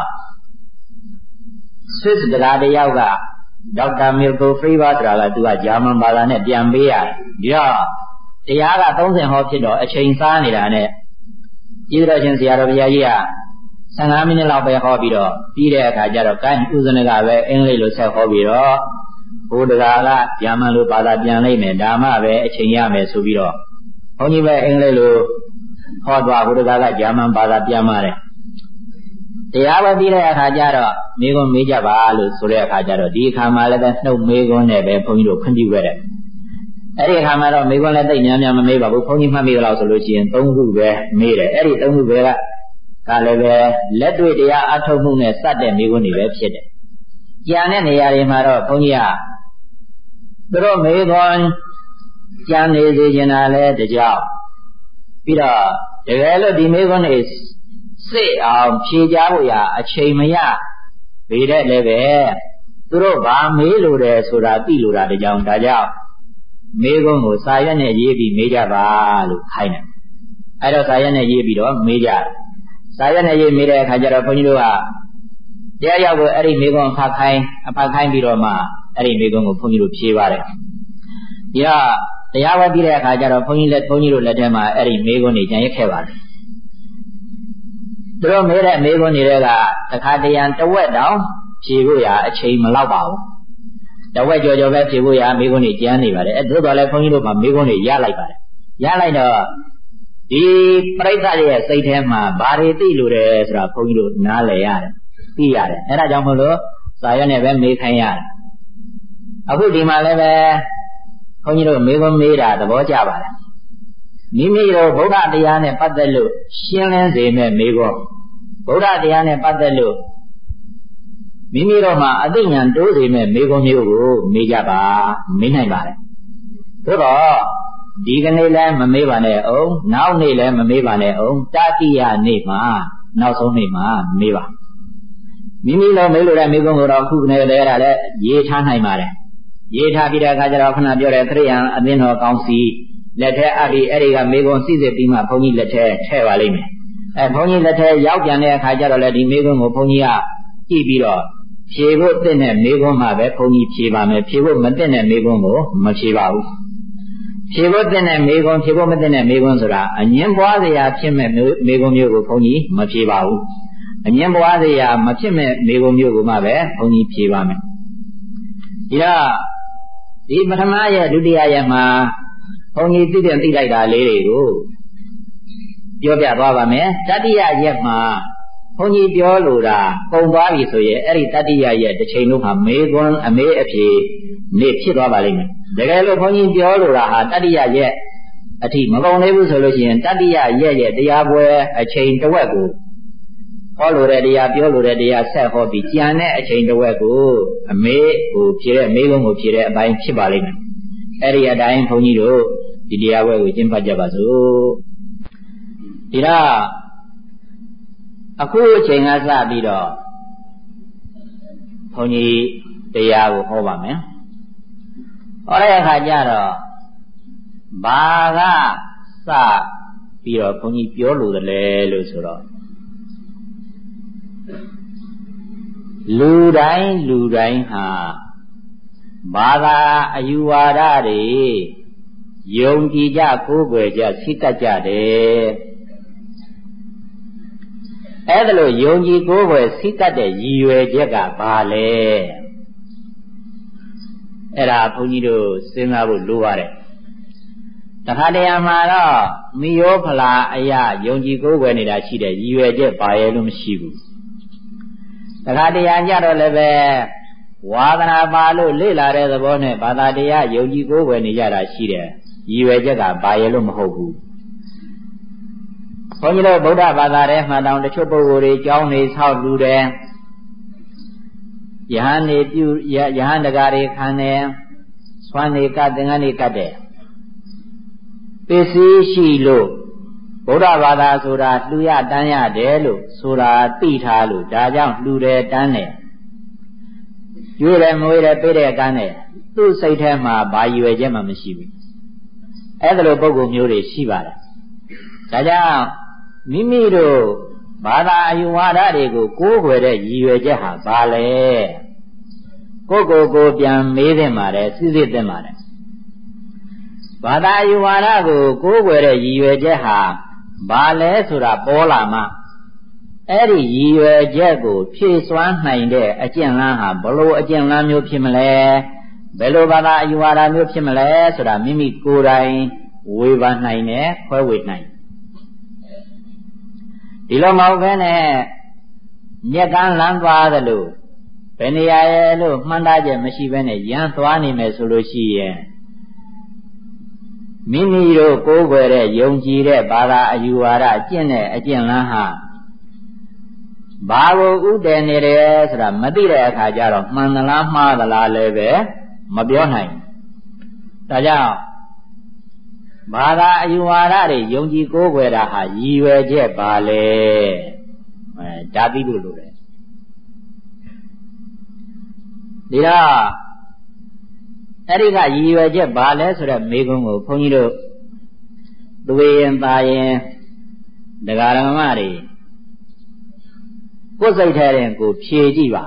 ဆွစ်တရားတယောက်ကဒေါက်တာမီလ်ကိုဖရီဘာဆိုတာကသူကဂျာမန်ဘာသာနဲ့ပြန်ပေးရတယ်ဒီတော့တရားကသုံးဆယ်ဟောဖြစ်တော့အချိန်စားနေတာနဲ့ကျေးဇူးတော်ရှင်ဆရာတော်ဘုရားကြီးကဆယ်ငါးမိနစ်လောက်ပဲဟောပြီးတော့ပြီးတဲ့အခါကျတော့ကိုင်းဥဇနကပဲအင်္ဂလိပ်လိုဆက်ဟောပြီးတော့ဘုရားကဂျာမန်လိုဘာသာပြန်လိုက်မယ်ဒါမှပဲအချိန်ရမယ်ဆိုပြီးတော့ဘုန်းကြီးပဲအင်္ဂလိပ်လိုဟောသွားဘုရားကဂျာမန်ဘာသာပြန်ပါတယ်တရားပဲပြီးတဲ့အခါကျတော့မေးခွန်းမေးကြပါလို့ဆိုတဲ့အခါကျတော့ဒီအခါမှာလည်းပဲနှုတ်မေးခွန်းနဲ့ပဲဘုန်းကြီးတို့ခွင့်ပြုခဲ့တယ်အဲ့ဒီအခါမှာတော့မေးခွန်းလည်းတိတ်များများမမေးပါဘူးဘုန်းကြီးမှတ်မိသလောက်ဆိုလို့ရှိရင်သုံးခုပဲမေးတယ်အဲ့ဒီသုံးခုပဲကကလည်းပဲလက်တွေ့တရားအထုတ်မှုနဲ့စတဲ့မေးခွန်းတွေပဲဖြစ်တယ်ကြံတဲ့နေရာတွေမှာတော့ဘုန်းကြီးကသူတို့မေးခွန်းကြံနေစေချင်တာလဲတကြောင်ပြီးတော့တကယ်လို့ဒီမေးခွန်းတွေစိတ်အောင်ဖြေကြဖို့ရအချိန်မရဘေးတဲ့လည်းပဲသသူတို့ဗာမေးလို့တယ်ဆိုတာသိလို့တာတကြောင်ဒါကြောင့်မေးခွန်းကိုစာရွက်နဲ့ရေးပြီးမေးကြပါလို့ခိုင်းတယ်အဲ့တော့စာရွက်နဲ့ရေးပြီးတော့မေးကြစာရွက်နဲ့ရေးမေးတဲ့အခါကျတော့ဘုန်းကြီးတို့ကတရားရောက်ကိုအဲ့ဒီမေးခွန်းအဖတ်ခိုင်းအဖတ်ခိုင်းပြီးတော့မှအဲ့ဒီမေးခွန်းကိုဘုန်းကြီးတို့ဖြေပါတယ်ဒီကတရားဝဲပြီးတဲ့အခါကျတော့ဘုန်းကြီးလက်ဘုန်းကြီးတို့လက်ထဲမှာအဲ့ဒီမေးခွန်းတွေကြံရခဲ့ပါတယ်သူတို့မေးတဲ့မေးခွန်းတွေကတခါတရံတဝက်တောင်ဖြေဖို့ရအချိန်မလောက်ပါဘူးတဝက်ကြော်ကြော်ပဲဖြေဖို့ရမေးခွန်းတွေကျန်နေပါတယ်အဲသို့တော်လည်းဘုန်းကြီးတို့မှာမေးခွန်းတွေရလိုက်ပါတယ်ရလိုက်တော့ဒီပြိဿရဲ့စိတ်ထဲမှာဘာတွေသိလို့တယ်ဆိုတာဘုန်းကြီးတို့နားလည်ရတယ်သိရတယ်အဲဒါကြောင့်မို့လို့စာရွက်နဲ့ပဲမေးခိုင်းရတယ်အခုဒီမှာလည်းပဲဘုန်းကြီးတို့မေးခွန်းမေးတာသဘောကျပါတယ်မိမိတို့ဗုဒ္ဓတရားနဲ့ပတ်သက်လို့ရှင်းလင်းစေမဲ့မေးခွန်းဗုဒ္ဓတရားနဲ့ပတ်သက်လို့မိမိတို့မှာအသိဉာဏ်တိုးစေမဲ့မေးခွန်းမျိုးကိုမေးကြပါမေးနိုင်ပါတယ်သို့တော့ဒီကနေ့လည်းမမေးပါနဲ့အောင်နောက်နေ့လည်းမမေးပါနဲ့အောင်တတိယနေ့မှာနောက်ဆုံးနေ့မှာမေးပါမိမိတို့မေးလို့တဲ့မေးခွန်းကိုတော့အခုကနေလည်းအဲ့ဒါလည်းရေးထားနိုင်ပါတယ်ရေးထားပြီးတဲ့အခါကျတော့ခဏပြောတဲ့ခရိယံအသင်းတော်ကောင်းစီလက်ထဲအပြီးအဲ့ဒီကမေးခွန်းစစ်စစ်ပြီးမှဘုန်းကြီးလက်ထဲထည့်ပါလိမ့်မယ်အဲဘုန်းကြီးလက်ထဲရောက်ပြန်တဲ့အခါကျတော့လည်းဒီမေးခွန်းကိုဘုန်းကြီးကကြည့်ပြီးတော့ဖြေဖို့တဲ့နဲ့မေးခွန်းမှာပဲဘုန်းကြီးဖြေပါမယ်ဖြေဖို့မတဲ့နဲ့မေးခွန်းကိုမဖြေပါဘူးဖြေဖို့တဲ့နဲ့မေးခွန်းဖြေဖို့မတဲ့နဲ့မေးခွန်းဆိုတာအငင်းပွားစရာဖြစ်မဲ့မေးခွန်းမျိုးကိုဘုန်းကြီးမဖြေပါဘူးအငင်းပွားစရာမဖြစ်မဲ့မေးခွန်းမျိုးကိုမှပဲဘုန်းကြီးဖြေပါမယ်ဒီတော့ဒီပထမရဲ့ဒုတိယရဲ့မှာဘုန်းကြီးသိတဲ့သိလိုက်တာလေးတွေကိုပြောပြသွားပါမယ်တတိယရက်မှာဘုန်းကြီးပြောလိုတာပုံသွားပြီဆိုရင်အဲ့ဒီတတိယရက်တစ်ချိန်လုံးမှာမေးခွန်းအမေးအဖြေနေဖြစ်သွားပါလိမ့်မယ်တကယ်လို့ဘုန်းကြီးပြောလိုတာဟာတတိယရက်အထိမကုန်သေးဘူးဆိုလို့ရှိရင်တတိယရက်ရဲ့တရားပွဲအချိန်တစ်ဝက်ကိုဟောလိုတဲ့တရားပြောလိုတဲ့တရားဆက်ဟောပြီးကြံတဲ့အချိန်တစ်ဝက်ကိုအမေးကိုဖြေတဲ့မေးခွန်းကိုဖြေတဲ့အပိုင်းဖြစ်ပါလိမ့်မယ်အဲ့ဒီအတိုင်းဘုန်းကြီးတို့ဒီတရားပွဲကိုကျင့်ဖတ်ကြပါစို့ဒီတော့အခုအချိန်ကစပြီးတော့ဘုန်းကြီးတရားကိုဟောပါမယ်ဟောတဲ့အခါကျတော့ဘာကစပြီးတော့ဘုန်းကြီးပြောလို့တယ်လဲလို့ဆိုတော့လူတိုင်းလူတိုင်းဟာဘာသာအယူဝါဒတွေယုံကြည်ကြကိုးကွယ်ကြစိတ်ကကြတယ်အဲ့ဒါလို့ယုံကြည်ကိုးကွယ်စိတ်ကတဲ့ရည်ရွယ်ချက်ကဘာလဲအဲ့ဒါဘုန်းကြီးတို့စဉ်းစားဖို့လိုပါတယ်တခါတရံမှာတော့မိယောဖလာအရာယုံကြည်ကိုးကွယ်နေတာရှိတယ်ရည်ရွယ်ချက်ဘာရဲ့လို့မရှိဘူးတခါတရံကြတော့လည်းပဲဝါသနာပါလို့လေ့လာတဲ့သဘောနဲ့ဘာသာတရားယုံကြည်ကိုးကွယ်နေကြတာရှိတယ်ရည်ရွယ်ချက်ကဘာရဲ့လို့မဟုတ်ဘူးဘုန်းကြီးတို့ဗုဒ္ဓဘာသာထဲမှာတောင်တချို့ပုဂ္ဂိုလ်တွေကြောင်းနေဆောက်လူတယ်ယဟန်နေပြုယဟန်တကာတွေခံတယ်ဆွမ်းနေကသင်္ကန်းနေကတ်တယ်ပစ္စည်းရှိလို့ဗုဒ္ဓဘာသာဆိုတာလှူရတန်းရတယ်လို့ဆိုတာသိထားလို့ဒါကြောင့်လှူတယ်တန်းတယ်ကျွေးတယ်မွေးတယ်ပေးတယ်ကမ်းတယ်သူ့စိတ်ထဲမှာဘာရည်ရွယ်ချက်မှမရှိဘူးအဲ့ဒါလိုပုဂ္ဂိုလ်မျိုးတွေရှိပါတယ်ဒါကြောင့်မိမိတို့ဘာသာအယူဝါဒတွေကိုကိုးကွယ်တဲ့ရည်ရွယ်ချက်ဟာဘာလဲကိုယ့်ကိုယ်ကိုပြန်မေးသင့်ပါတယ်စစ်စစ်သင့်ပါတယ်ဘာသာအယူဝါဒကိုကိုးကွယ်တဲ့ရည်ရွယ်ချက်ဟာဘာလဲဆိုတာပေါ်လာမှအဲ့ဒီရည်ရွယ်ချက်ကိုဖြည့်စွမ်းနိုင်တဲ့အကျင့်လန်းဟာဘလို့အကျင့်လန်းမျိုးဖြစ်မလဲဘယ်လိုဘာသာအယူဝါဒမျိုးဖြစ်မလဲဆိုတာမိမိကိုယ်တိုင်ဝေဖန်နိုင်တယ်ခွဲဝေနိုင်ဒီလိုမဟုတ်ဘဲနဲ့မြက်ကန်းလန်းသွားသလိုဘယ်နေရာရဲ့လို့မှန်းသားချက်မရှိဘဲနဲ့ရန်သွားနေမယ်ဆိုလို့ရှိရင်မိမိတို့ကိုးကွယ်တဲ့ယုံကြည်တဲ့ဘာသာအယူဝါဒကျင့်တဲ့အကျင့်လန်းဟာဘာကိုဥတည်နေတယ်ဆိုတာမသိတဲ့အခါကျတော့မှန်သလားမှားသလားလည်းပဲမပြောနိုင်ဒါကြောင့်ဘာသာအယူဝါဒတွေယုံကြည်ကိုးကွယ်တာဟာရည်ရွယ်ချက်ပါလေအဲဒါသိဖို့လိုတယ်ဒီတော့အဲ့ဒီကရည်ရွယ်ချက်ဘာလဲဆိုတော့မေကုံးကိုဘုန်းကြီးတို့သွေးရင်သားရင်ဒကာရမတွေကိုယ်စိတ်ထဲရင်ကိုဖြေကြည့်ပါ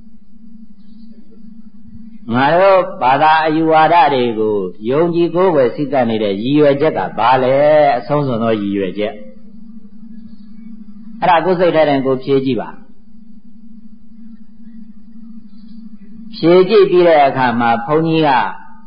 ငါတို့ဘာသာအယူဝါဒတွေကိုယုံကြည်ကိုးကွယ်စိတ်ကနေတဲ့ရည်ရွယ်ချက်ကဘာလဲအဆုံးစွန်သောရည်ရွယ်ချက်အဲ့ဒါကိုယ်စိတ်ထဲရင်ကိုဖြေကြည့်ပါဖြေကြည့်ပြီးတဲ့အခါမှာဘုန်းကြီးက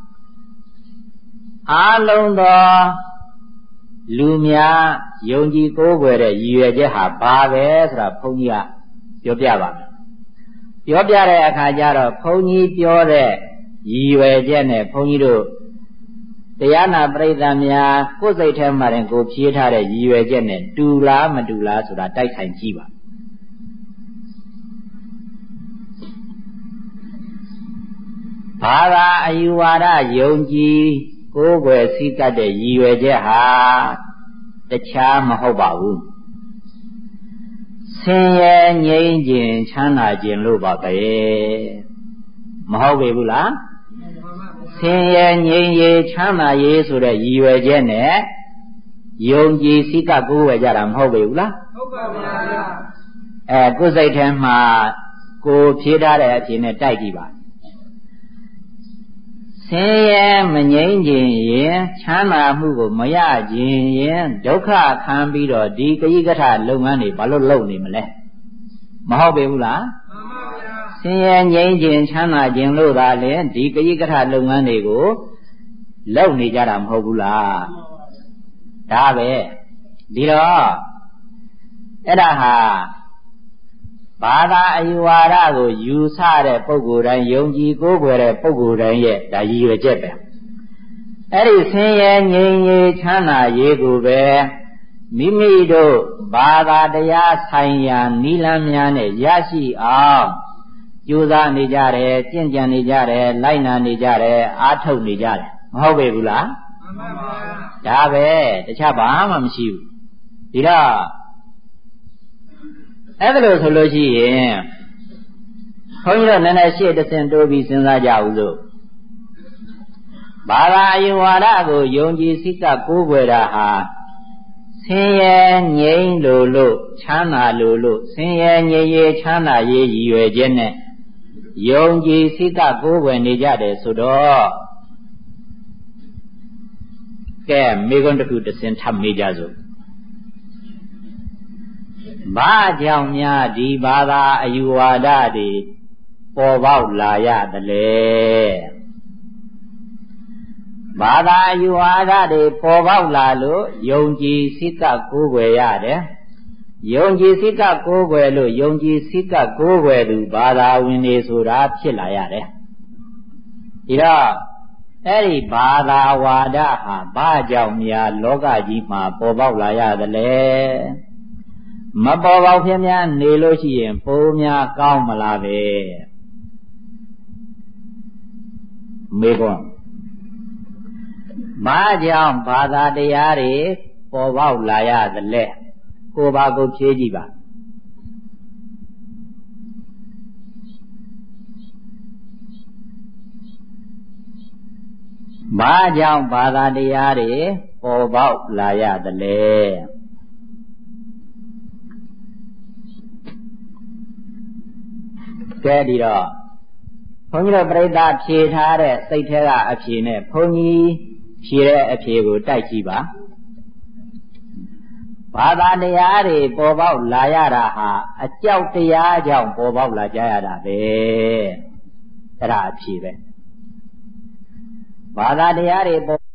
အားလုံးသောလူများယုံကြည်ကိုးကွယ်တဲ့ရည်ရွယ်ချက်ဟာဘာပဲဆိုတာဘုန်းကြီးကပြောပြပါမယ်ပြောပြတဲ့အခါကျတော့ဘုန်းကြီးပြောတဲ့ရည်ရွယ်ချက်နဲ့ဘုန်းကြီးတို့တရားနာပရိသတ်များကိုယ်စိတ်ထဲမှာရင်ကိုဖြေးထားတဲ့ရည်ရွယ်ချက်နဲ့တူလားမတူလားဆိုတာတိုက်ဆိုင်ကြည့်ပါဘာသာအယူဝါဒယုံကြည်ကိုးကွယ်စိတ်ကတဲ့ရည်ရွယ်ချက်ဟာတခြားမဟုတ်ပါဘူးဆင်းရဲငြိမ်းခြင်းချမ်းသာခြင်းလို့ပါပဲမဟုတ်ပေဘူးလားဆင်းရဲငြိမ်းရေးချမ်းသာရေးဆိုတဲ့ရည်ရွယ်ချက်နဲ့ယုံကြည်စိတ်ကကိုးကွယ်ကြတာမဟုတ်ပေဘူးလားဟုတ်ပါဗျာအဲကိုယ်စိတ်ထဲမှာကိုဖြေးထားတဲ့အဖြေနဲ့တိုက်ကြည့်ပါဆင်းရဲမငြိမ်းခြင်းရင်ချမ်းသာမှုကိုမရခြင်းရင်ဒုက္ခခံပြီးတော့ဒီကိဋ္ဌလုပ်ငန်းတွေဘာလို့လုပ်နေမလဲမဟုတ်ပေဘူးလားမှန်ပါဗျာဆင်းရဲငြိမ်းခြင်းချမ်းသာခြင်းလို့သာလေဒီကိဋ္ဌလုပ်ငန်းတွေကိုလုပ်နေကြတာမဟုတ်ဘူးလားဒါပဲဒီတော့အဲ့ဒါဟာဘာသာအယူဝါဒကိုယူဆတဲ့ပုဂ္ဂိုလ်တိုင်းယုံကြည်ကိုးကွယ်တဲ့ပုဂ္ဂိုလ်တိုင်းရဲ့ဒါရည်ရွယ်ချက်ပဲအဲ့ဒီဆင်းရဲငြိမ်းရေးချမ်းသာရေးကိုပဲမိမိတို့ဘာသာတရားဆိုင်ရာနိလန်းများနဲ့ရရှိအောင်ကြိုးစားနေကြတယ်ကြင်ကြံနေကြတယ်လိုက်နာနေကြတယ်အားထုတ်နေကြတယ်မဟုတ်ပေဘူးလားမှန်ပါပါဒါပဲတခြားဘာမှမရှိဘူးဒီတော့အဲ့ဒါလို့ဆိုလို့ရှိရင်ဘုန်းကြီးတို့နည်းနည်းရှေ့တစ်ဆင့်တိုးပြီးစဉ်းစားကြဦးလို့ဘာသာအယူဝါဒကိုယုံကြည်စိတ်ကကိုးကွယ်တာဟာဆင်းရဲငြိမ်းလို့လို့ချမ်းသာလို့လို့ဆင်းရဲငြိမ်းရေးချမ်းသာရေးရည်ရွယ်ချက်နဲ့ယုံကြည်စိတ်ကကိုးကွယ်နေကြတယ်ဆိုတော့ကဲမိဂုံးတစ်ခုတစ်ဆင့်ထပ်မေးကြစို့ဘာကြောင့်များဒီဘာသာအယူဝါဒတွေပေါ်ပေါက်လာရသလဲဘာသာအယူဝါဒတွေပေါ်ပေါက်လာလို့ယုံကြည်စိတ်ကကိုးကွယ်ရတယ်ယုံကြည်စိတ်ကကိုးကွယ်လို့ယုံကြည်စိတ်ကကိုးကွယ်သူဘာသာဝင်တွေဆိုတာဖြစ်လာရတယ်ဒီတော့အဲ့ဒီဘာသာဝါဒဟာဘာကြောင့်များလောကကြီးမှာပေါ်ပေါက်လာရသလဲမပေါ်ပေါက်ဖြစ်များနေလို့ရှိရင်ပိုများကောင်းမလားပဲမေကွန်းဘာကြောင့်ဘာသာတရားတွေပေါ်ပေါက်လာရသလဲကိုပါကိုဖြေကြည့်ပါဘာကြောင့်ဘာသာတရားတွေပေါ်ပေါက်လာရသလဲကဲဒီတော့ဘုန်းကြီးတို့ပြိဿဖြေထားတဲ့စိတ်ထဲကအဖြေနဲ့ဘုန်းကြီးဖြေတဲ့အဖြေကိုတိုက်ကြည့်ပါဘာသာတရားတွေပေါ်ပေါက်လာရတာဟာအကြောက်တရားကြောင့်ပေါ်ပေါက်လာကြရတာပဲအဲ့ဒါအဖြေပဲဘာသာတရားတွေပေါ်